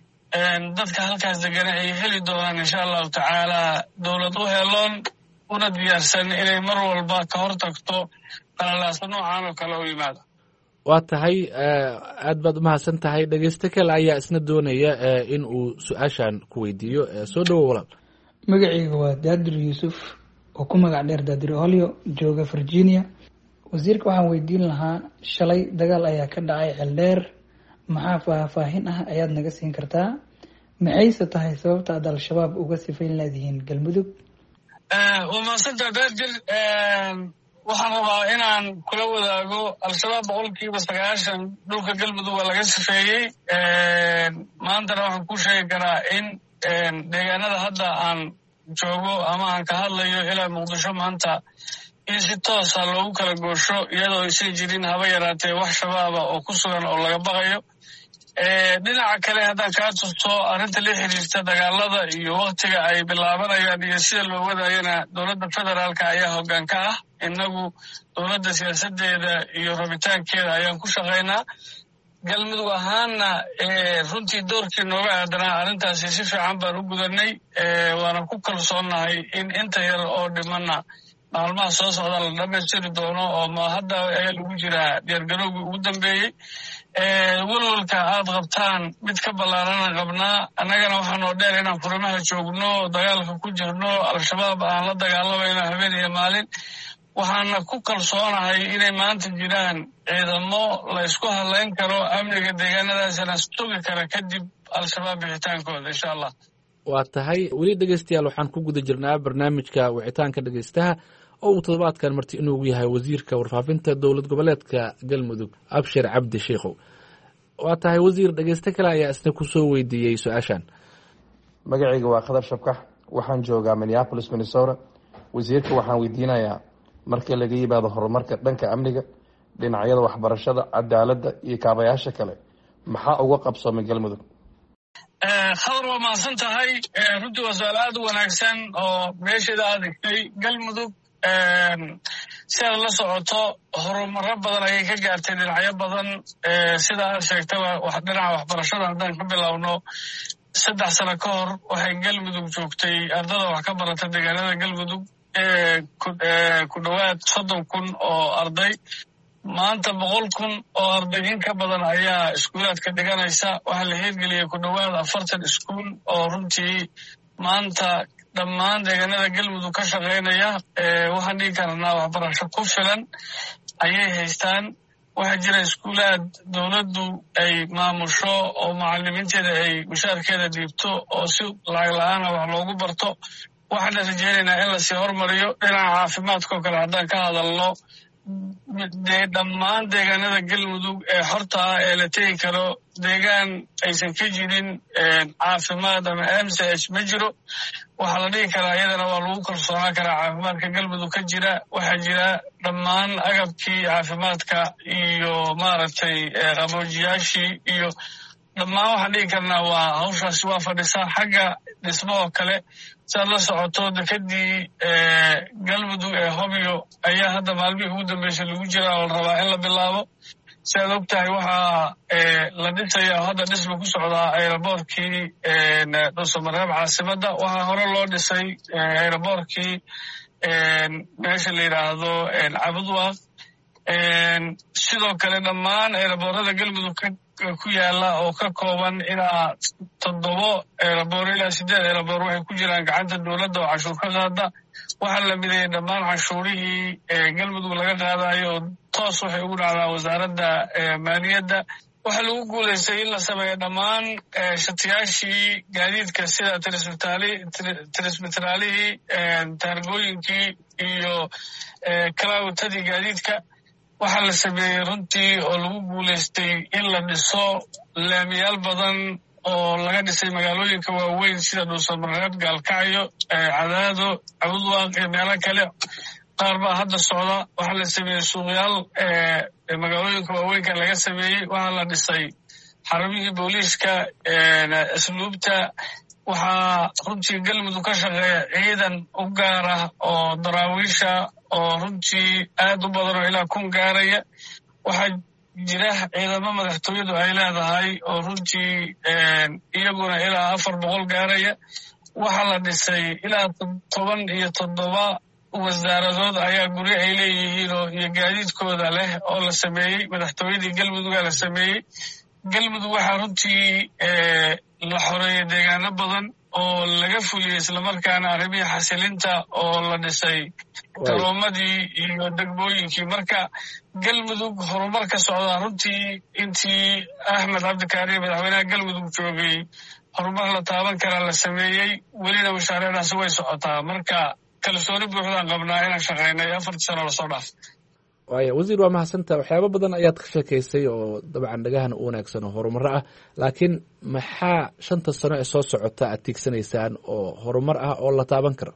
[SPEAKER 2] dadka halkaas degana ay heli doonaan insha allahu tacaala dowlad u heloon una diyaarsan inay mar walba ka hor tagto qalalaasa noocan oo kale u yimaada.
[SPEAKER 12] waa tahay aad baad umahadsan tahay. dhegeyste kale ayaa isna doonaya in uu su-aashan ku weydiiyo. soo dhowo walaal.
[SPEAKER 14] magacayga waa daadir yuusuf oo ku magac dheer daadir holyo, jooga virginia. wasiirka waxaan weydiin lahaa, shalay dagaal ayaa ka dhacay ceeldheer, maxaa faahfaahin ah ayaad naga siin kartaa? maxayse tahay sababta aad al-shabaab uga sifayn leedihiin galmudug?
[SPEAKER 2] waa mahadsantaa daadir. waxaan rabaa inaan kula wadaago al-shabaab 90% dhulka galmudug waa laga sifeeyey. maantana waxaan ku sheegi karaa in deegaanada hadda aan joogo ama aan ka hadlayo ilaa muqdisho maanta in si toosa loogu kala goosho iyadoo aysan jirin haba yaraatee wax shabaaba oo ku sugan oo laga baqayo. dhinaca kale haddaan kaa tusto arrinta la xiriirta dagaalada iyo waktiga ay bilaabanayaan iyo sida loo wadayana dowladda federaalka ayaa hoggaan ka ah. innagu dowladda siyaasadeeda iyo rabitaankeeda ayaan ku shaqaynaa. galmudug ahaanna runtii doorkii nooga aadanaa arrintaasi si fiican baan u gudanay, waana ku kalsoonnahay in inta yar oo dhimanna maalmaha soo socda la dhamaystiri doono oo hadda ayaa lagu jiraa diyaargarowgii ugu dambeeyey. walwalka aad qabtaan mid ka ballaarana qabnaa. annagana waxaa noo dheer inaan furimaha joogno, dagaalka ku jirno, al-shabaab aan la dagaalamayno habeen iyo maalin. waxaana ku kalsoonahay inay maanta jiraan ciidamo la isku hadlayn karo, amniga deegaanadaasina sugi kara kadib al-shabaab bixitaankooda insha allah.
[SPEAKER 12] waa tahay weli dhegeystayaal, waxaan ku guda jirnaa barnaamijka wicitaanka dhegeystaha oo uu toddobaadkan marti inuugu yahay wasiirka warfaafinta dowlad goboleedka galmudug abshir cabdi sheikhow. waa tahay wasiir, dhegeyste kale ayaa isna kusoo weydiiyey su-aashan.
[SPEAKER 15] magacayga waa khadar shabkax, waxaan joogaa minneapolis minnesota. wasiirka waxaan weydiinayaa, markii laga yimaado horumarka dhanka amniga, dhinacyada waxbarashada, cadaaladda iyo kaabayaasha kale, maxaa uga qabsoomay galmudug?
[SPEAKER 2] khadar waa mahadsan tahay. runtii waa su-aal aad u wanaagsan oo meesheeda aad dhigtay. galmudug si aad la socoto horumaro badan ayay ka gaartay dhinacyo badan. sida aad sheegtaba dhinaca waxbarashada haddaan ka bilowno, 3 sano ka hor waxay galmudug joogtay ardada wax ka barata deegaanada galmudug ku dhowaad 30,000 oo arday. maanta 100,000 oo arday in ka badan ayaa iskuulaadka dhiganaysa. waxaa la hirgeliyey ku dhowaad 40 iskuul oo runtii maanta dhammaan deegaanada galmudug ka shaqaynaya. waxaan dhigi karnaa waxbarasho ku filan ayay haystaan. waxaa jira iskuulaad dowladdu ay maamusho oo macalimiinteeda ay mushaarkeeda dhiibto oo si lacag la-aana wax loogu barto. waxaana rajeynaynaa in lasii hormariyo. dhinaca caafimaadka oo kale haddaan ka hadalno, dhammaan deegaanada galmudug ee xorta ah ee la tegi karo, deegaan aysan ka jirin caafimaad ama MCH ma jiro. waxaa la dhigi karaa iyadana waa lagu kalsoonaan karaa caafimaadka galmudug ka jira. waxaa jira dhammaan agabkii caafimaadka iyo maaragtay qaboojiyaashii iyo dhammaan waxaan dhigi karnaa waa hawshaasi waa fadhisaa. xagga dhismahoo kale siaad la socoto dekadii galmudug ee hobyo ayaa hadda maalmihii ugu dambeysay lagu jiraa oo la rabaa in la bilaabo. si aad og tahay waxaa la dhisaya hadda dhisma ku socdaa aeroboortkii dhuusamareeb caasimadda. waxaa hore loo dhisay aeroboortkii meesha la yidhaahdo cabudwaaq sidoo kale dhammaan eeraboorada galmudug ku yaala oo ka kooban ilaa 7 eeraboor ilaa 8 eeraboor waxay ku jiraan gacanta dowladda oo cashuur ka qaada waxaa la mideeyey dhammaan canshuurihii galmudug laga qaadayo oo toos waxay ugu dhacdaa wasaaradda maaliyadda waxaa lagu guulaystay in la sameeyo dhammaan shatiyaashii gaadiidka sida trismitraalihii taargooyinkii iyo kalaawatadii gaadiidka waxaa la sameeyey runtii oo lagu guulaystay in la dhiso laamiyaal badan oo laga dhisay magaalooyinka waaweyn sida dhuusamareeb gaalkacyo cadaado cabudwaaq iyo meelo kale qaar baa hadda socda waxaa la sameeyey suuqyaal magaalooyinka waaweynka laga sameeyey waxaa la dhisay xarumihii booliiska asluubta waxaa runtii galmudug ka shaqeeya ciidan u gaar ah oo daraawiisha oo runtii aad u badan oo ilaa 1,000 gaaraya waxaa jira ciidamo madaxtooyadu ay leedahay oo runtii iyaguna ilaa 400 gaaraya waxaa la dhisay ilaa 17 wasaaradood ayaa guryo ay leeyihiin iyo gaadiidkooda leh oo la sameeyey madaxtooyadii galmudugaa la sameeyey galmudug waxaa runtii la xoreeyey deegaano badan oo laga fuliyey islamarkaana arrimihii xasilinta oo la dhisay garoomadii iyo degmooyinkii marka galmudug horumar ka socdaa runtii intii axmed cabdikaariye madaxweynaha galmudug joogay horumar la taaban karaa la sameeyey welina mashaariicdaasi way socotaa marka kalsooni buuxdaan qabnaa inaan shaqaynay 4 sano lasoo dhaaf
[SPEAKER 12] waaya wasiir waa mahadsantaa waxyaabo badan ayaad ka sheekaysay oo dabcan dhagahan u wanaagsan oo horumaro ah laakiin maxaa 5 sano ee soo socota aad tiigsanaysaan oo horumar ah oo la taaban karo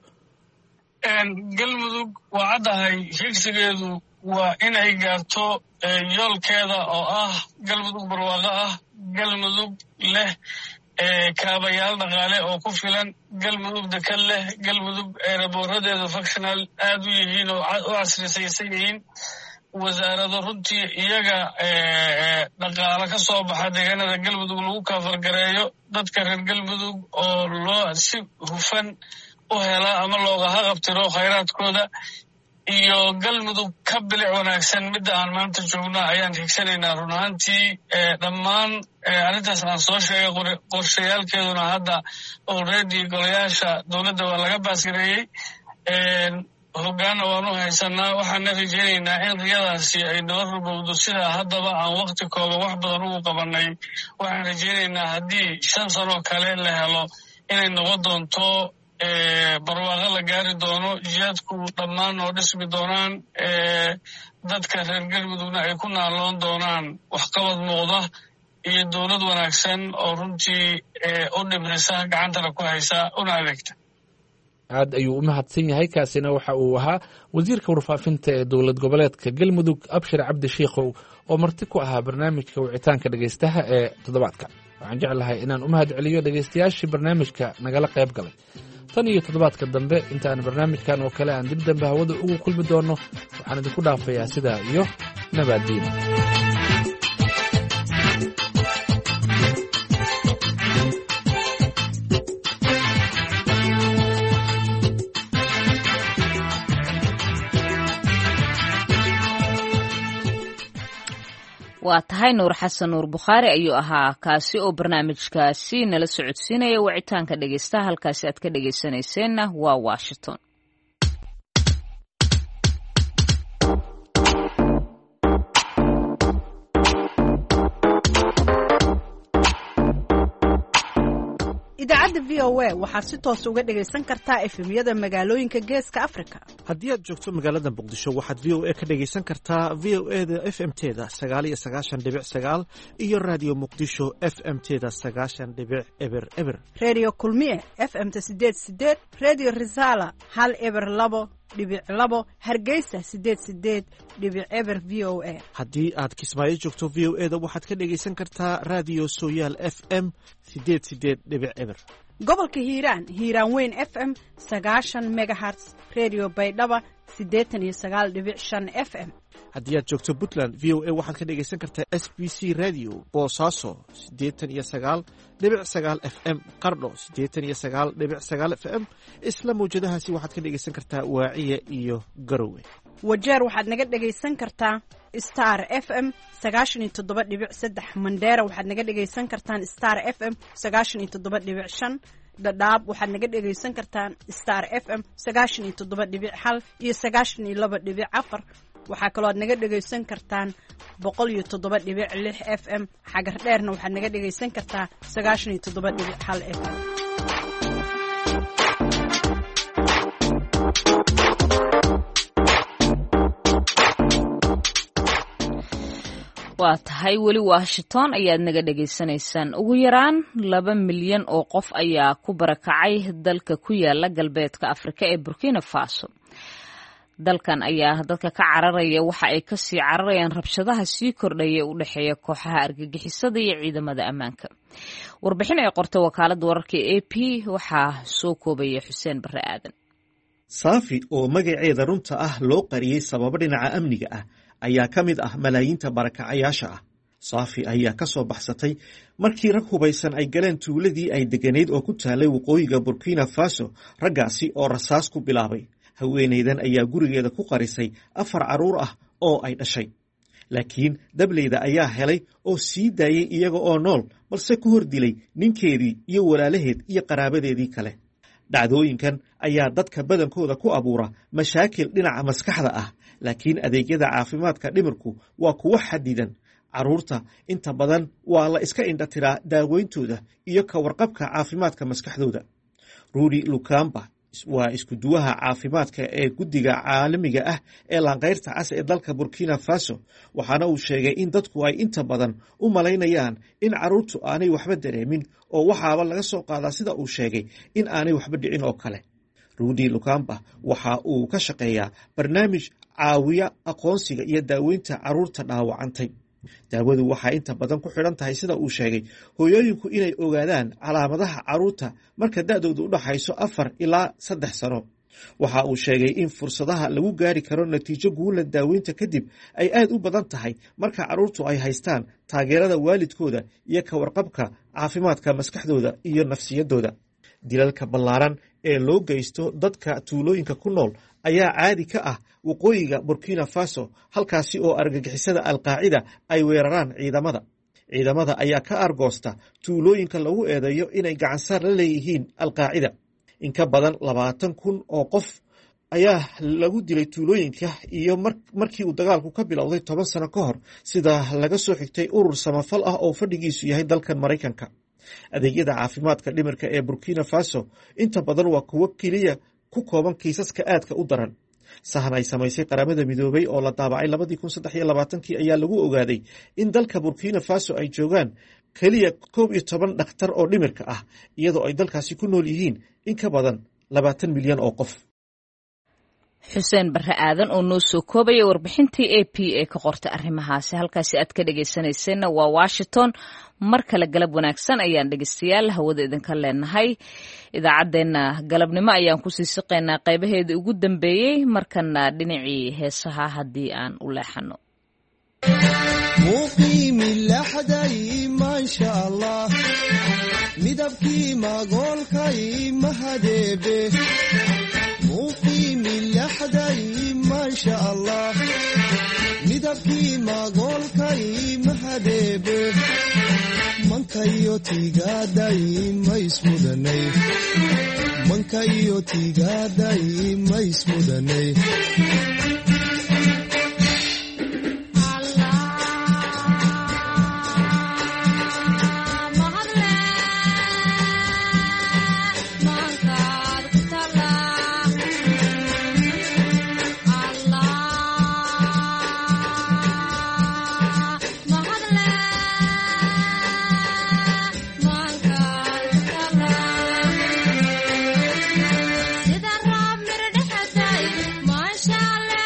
[SPEAKER 2] galmudug waa caddahay higsigeedu waa inay gaarto yoolkeeda oo ah galmudug barwaaqo ah galmudug leh kaabayaal dhaqaale oo ku filan galmudug dekan leh galmudug eeraboorradeedu functional aad u yihiin oo u casrisaysan yihiin wasaarado runtii iyaga dhaqaale ka soo baxa deegaanada galmudug lagu kaafargareeyo dadka reer galmudug oo loo si hufan u hela ama looga haqabtiro khayraadkooda iyo galmudug ka bilic wanaagsan midda aan maanta joogna ayaan higsanaynaa run ahaantii dhammaan arrintaas aan soo sheegay qorshayaalkeeduna hadda already golayaasha dowladda waa laga baasgareeyey hoggaanna waanu haysanaa waxaana rajaynaynaa in riyadaasi ay noo rubowdo sida haddaba aan wakti kooban wax badan ugu qabanay waxaan rajaynaynaa haddii 5 sano kale la helo inay noqon doonto barwaaqo la gaari doono jihaadku dhammaan oo dhismi doonaan dadka reer galmudugna ay ku naaloon doonaan waxqabad muuqda iyo dowlad wanaagsan oo runtii u dhibrisa gacantana ku haysa una adeegta
[SPEAKER 12] aad ayuu u mahadsan yahay kaasina waxa uu ahaa wasiirka warfaafinta ee dowlad goboleedka galmudug abshir cabdi shiikhow oo marti ku ahaa barnaamijka wicitaanka dhegaystaha ee toddobaadka waxaan jeclahay inaan u mahad celiyo dhegaystayaashii barnaamijka nagala qayb galay tan iyo toddobaadka dambe intaan barnaamijkan oo kale aan dib dambe hawada ugu kulmi doonno waxaan idinku dhaafayaa sidaa iyo nabaddiin
[SPEAKER 1] waa tahay nuur xasan nuur bukhaari ayuu ahaa kaasi oo barnaamijkaasi nala socodsiinaya wicitaanka dhegaystaha halkaasi aad ka dhegaysanayseena waa washington
[SPEAKER 7] idaacadda v o a waxaad si toos uga dhegaysan kartaa efemyada magaalooyinka geeska africa
[SPEAKER 16] haddii aad joogto magaalada muqdisho waxaad v o a ka dhegaysan kartaa v o e da f m teda 9 iyo radio muqdisho f m teda 9
[SPEAKER 7] redio kulmiye f m ta 8 redio risala 102.2 hargeysa 88.0 v o a
[SPEAKER 16] haddii aad kismaayo joogto v o e da waxaad ka dhegaysan kartaa radio sooyaal f m 88.0
[SPEAKER 7] gobolka hiiraan weyn f m 90 megahertz redio baydhaba 89.5 f m
[SPEAKER 16] haddii aad joogto puntland v o a waxaad ka dhegaysan kartaa s b c radio boosaaso 89.9 f m qardho 89.9 f m isla mawjadahaasi waxaad ka dhegaysan kartaa waaciya iyo garowe
[SPEAKER 7] wajeer waxaad naga dhegaysan kartaa star f m 97.3 mandheera waxaad naga dhegaysan kartaan star f m 97.5 dhadhaab waxaad naga dhegaysan kartaan star f m 97.1 iyo 92.4 waxaa kaloo aad naga dhegaysan kartaan 107.6 f m xagar dheerna waxaad naga dhegaysan kartaa 97.1 f m
[SPEAKER 1] waa tahay weli washington ayaad naga dhegaysanaysaan ugu yaraan 2 milyan oo qof ayaa ku barakacay dalka ku yaala galbeedka afrika ee burkina faso dalkan ayaa dadka ka cararaya waxa ay kasii cararayaan rabshadaha sii kordhaya u dhexeeya kooxaha argagixisada iyo ciidamada ammaanka warbixin ay qortay wakaaladda wararka ee AP waxaa soo koobaya xuseen bare aadan
[SPEAKER 17] saafi oo magaceeda runta ah loo qariyey sababo dhinaca amniga ah ayaa ka mid ah malaayiinta barakacayaasha ah saafi ayaa ka soo baxsatay markii rag hubaysan ay galeen tuuladii ay degganayd oo ku taalay waqooyiga burkina faso raggaasi oo rasaas ku bilaabay haweenaydan ayaa gurigeeda ku qarisay 4 carruur ah oo ay dhashay laakiin dableyda ayaa helay oo sii daayey iyaga oo nool balse ku hor dilay ninkeedii iyo walaalaheed iyo qaraabadeedii kale dhacdooyinkan ayaa dadka badankooda ku abuura mashaakil dhinaca maskaxda ah laakiin adeegyada caafimaadka dhimirku waa kuwo xadidan carruurta inta badan waa la iska indhatiraa daaweyntooda iyo ka warqabka caafimaadka maskaxdooda Rudy Lukamba waa isku duwaha caafimaadka ee guddiga caalamiga ah ee laanqayrta cas ee dalka Burkina Faso waxaana uu sheegay in dadku ay inta badan u malaynayaan in carruurtu aanay waxba dareemin oo waxaaba laga soo qaadaa sida uu sheegay in aanay waxba dhicin oo kale Rudy Lukamba waxa uu ka shaqeeyaa barnaamij caawiya aqoonsiga iyo daaweynta carruurta dhaawacantay daawadu waxaa inta badan ku xidhan tahay sida uu sheegay hooyooyinku inay ogaadaan calaamadaha carruurta marka da'doodu u dhaxayso 4 ilaa 3 sano waxa uu sheegay in fursadaha lagu gaari karo natiijo guula daaweynta kadib ay aad u badan tahay marka carruurtu ay haystaan taageerada waalidkooda iyo ka warqabka caafimaadka maskaxdooda iyo nafsiyadooda dilalka ballaaran ee loo geysto dadka tuulooyinka ku nool ayaa caadi ka ah waqooyiga Burkina Faso halkaasi oo argagixisada Al-Qaacida ay weeraraan ciidamada ayaa ka argoosta tuulooyinka lagu eedeeyo inay gacan saar la leeyihiin Al-Qaacida in ka badan 20,000 oo qof ayaa lagu dilay tuulooyinka iyo markii uu dagaalku ka bilowday 10 sano ka hor sida laga soo xigtay urur samafal ah oo fadhigiisu yahay dalkan Mareykanka adeegyada caafimaadka dhimirka ee Burkina Faso inta badan waa kuwo kaliya ku kooban kiisaska aadka u daran sahan ay samaysay qaramada midoobay oo la daabacay 2023 ayaa lagu ogaaday in dalka Burkina Faso ay joogaan kaliya 11 dhakhtar oo dhimirka ah iyadoo ay dalkaasi ku nool yihiin in ka badan 20 milyan oo qof
[SPEAKER 1] xuseen bare aadan oo noo soo koobaya warbixintii AP ee ka qortay arrimahaasi halkaasi aad ka dhagaysanaysayna waa Washington mar kale galab wanaagsan ayaan dhegeystayaal hawada idinka leenahay idaacadeena galabnimo ayaan ku sii siqeynaa qaybaheedii ugu dambeeyay markana dhinacii heesaha haddii aan u leexano
[SPEAKER 18] muqiimi laxday ma sha Allah midabkii magoolkay mahadeebe muqiimi laxday ma sha Allah midabkii magoolkay mahadeebe mankayo tigaday maismudanay mankayo tigaday maismudanay
[SPEAKER 19] Sida roob mir dhexday, ma sha Allah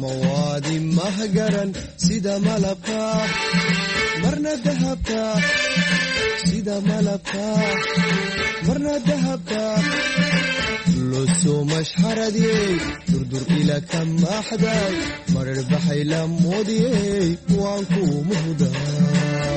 [SPEAKER 18] ama waadi mahgaran sida malabka marna dahabka sida malabka marna dahabka losoo mashxaradiyey durdur ila ka maaxday marar baxay la moodiyey waan ku muhdaa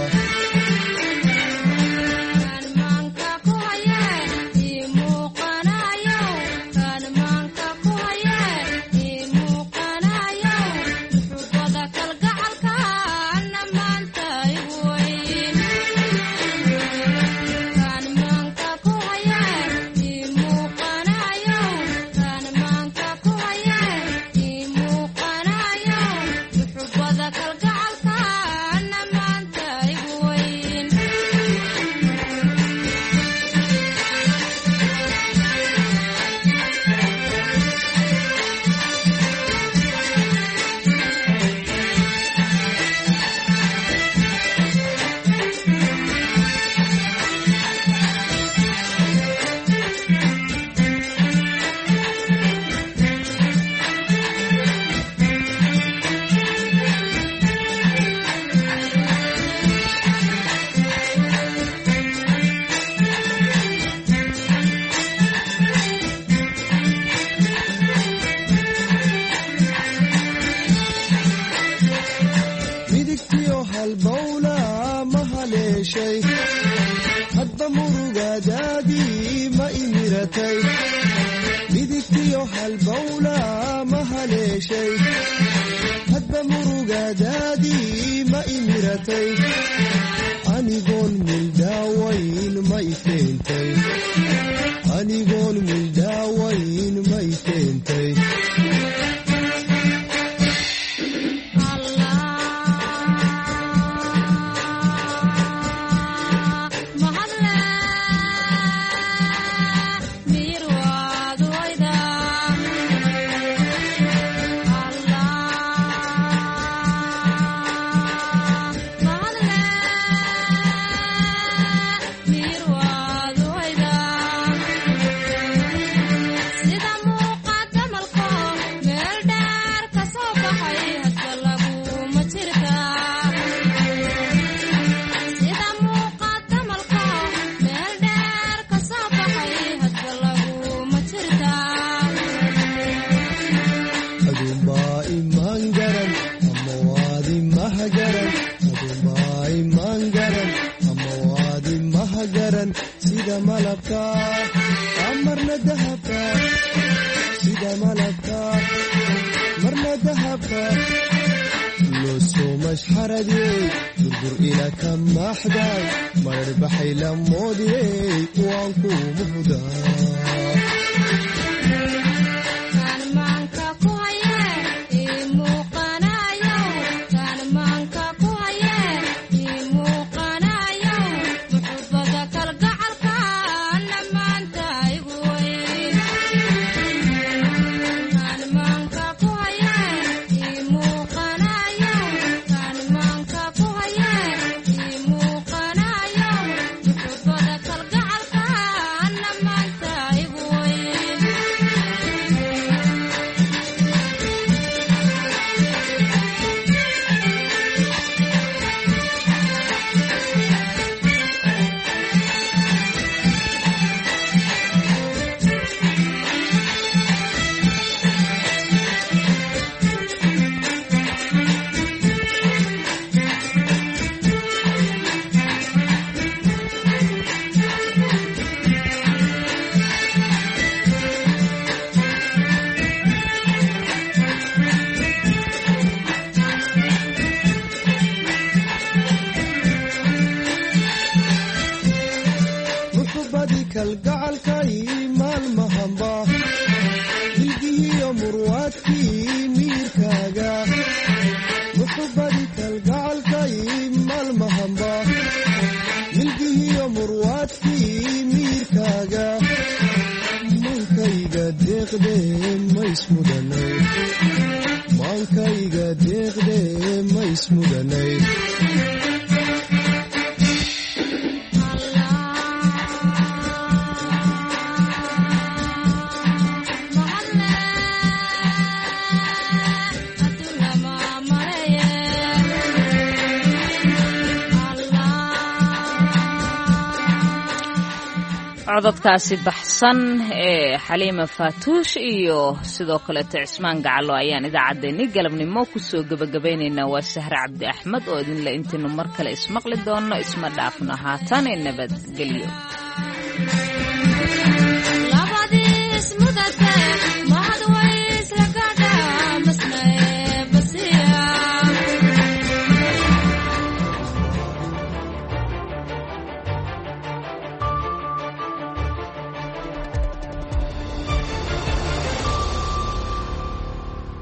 [SPEAKER 1] codadkaasi baxsan ee xaliima faatuush iyo sidoo kaleeto cismaan gacalo ayaan idaacaddeenni galabnimo kusoo gebagabaynaynaa. waa sahre cabdi axmed oo idinle intaynu mar kale ismaqli doonno isma dhaafno haatan ee nabadgelyo.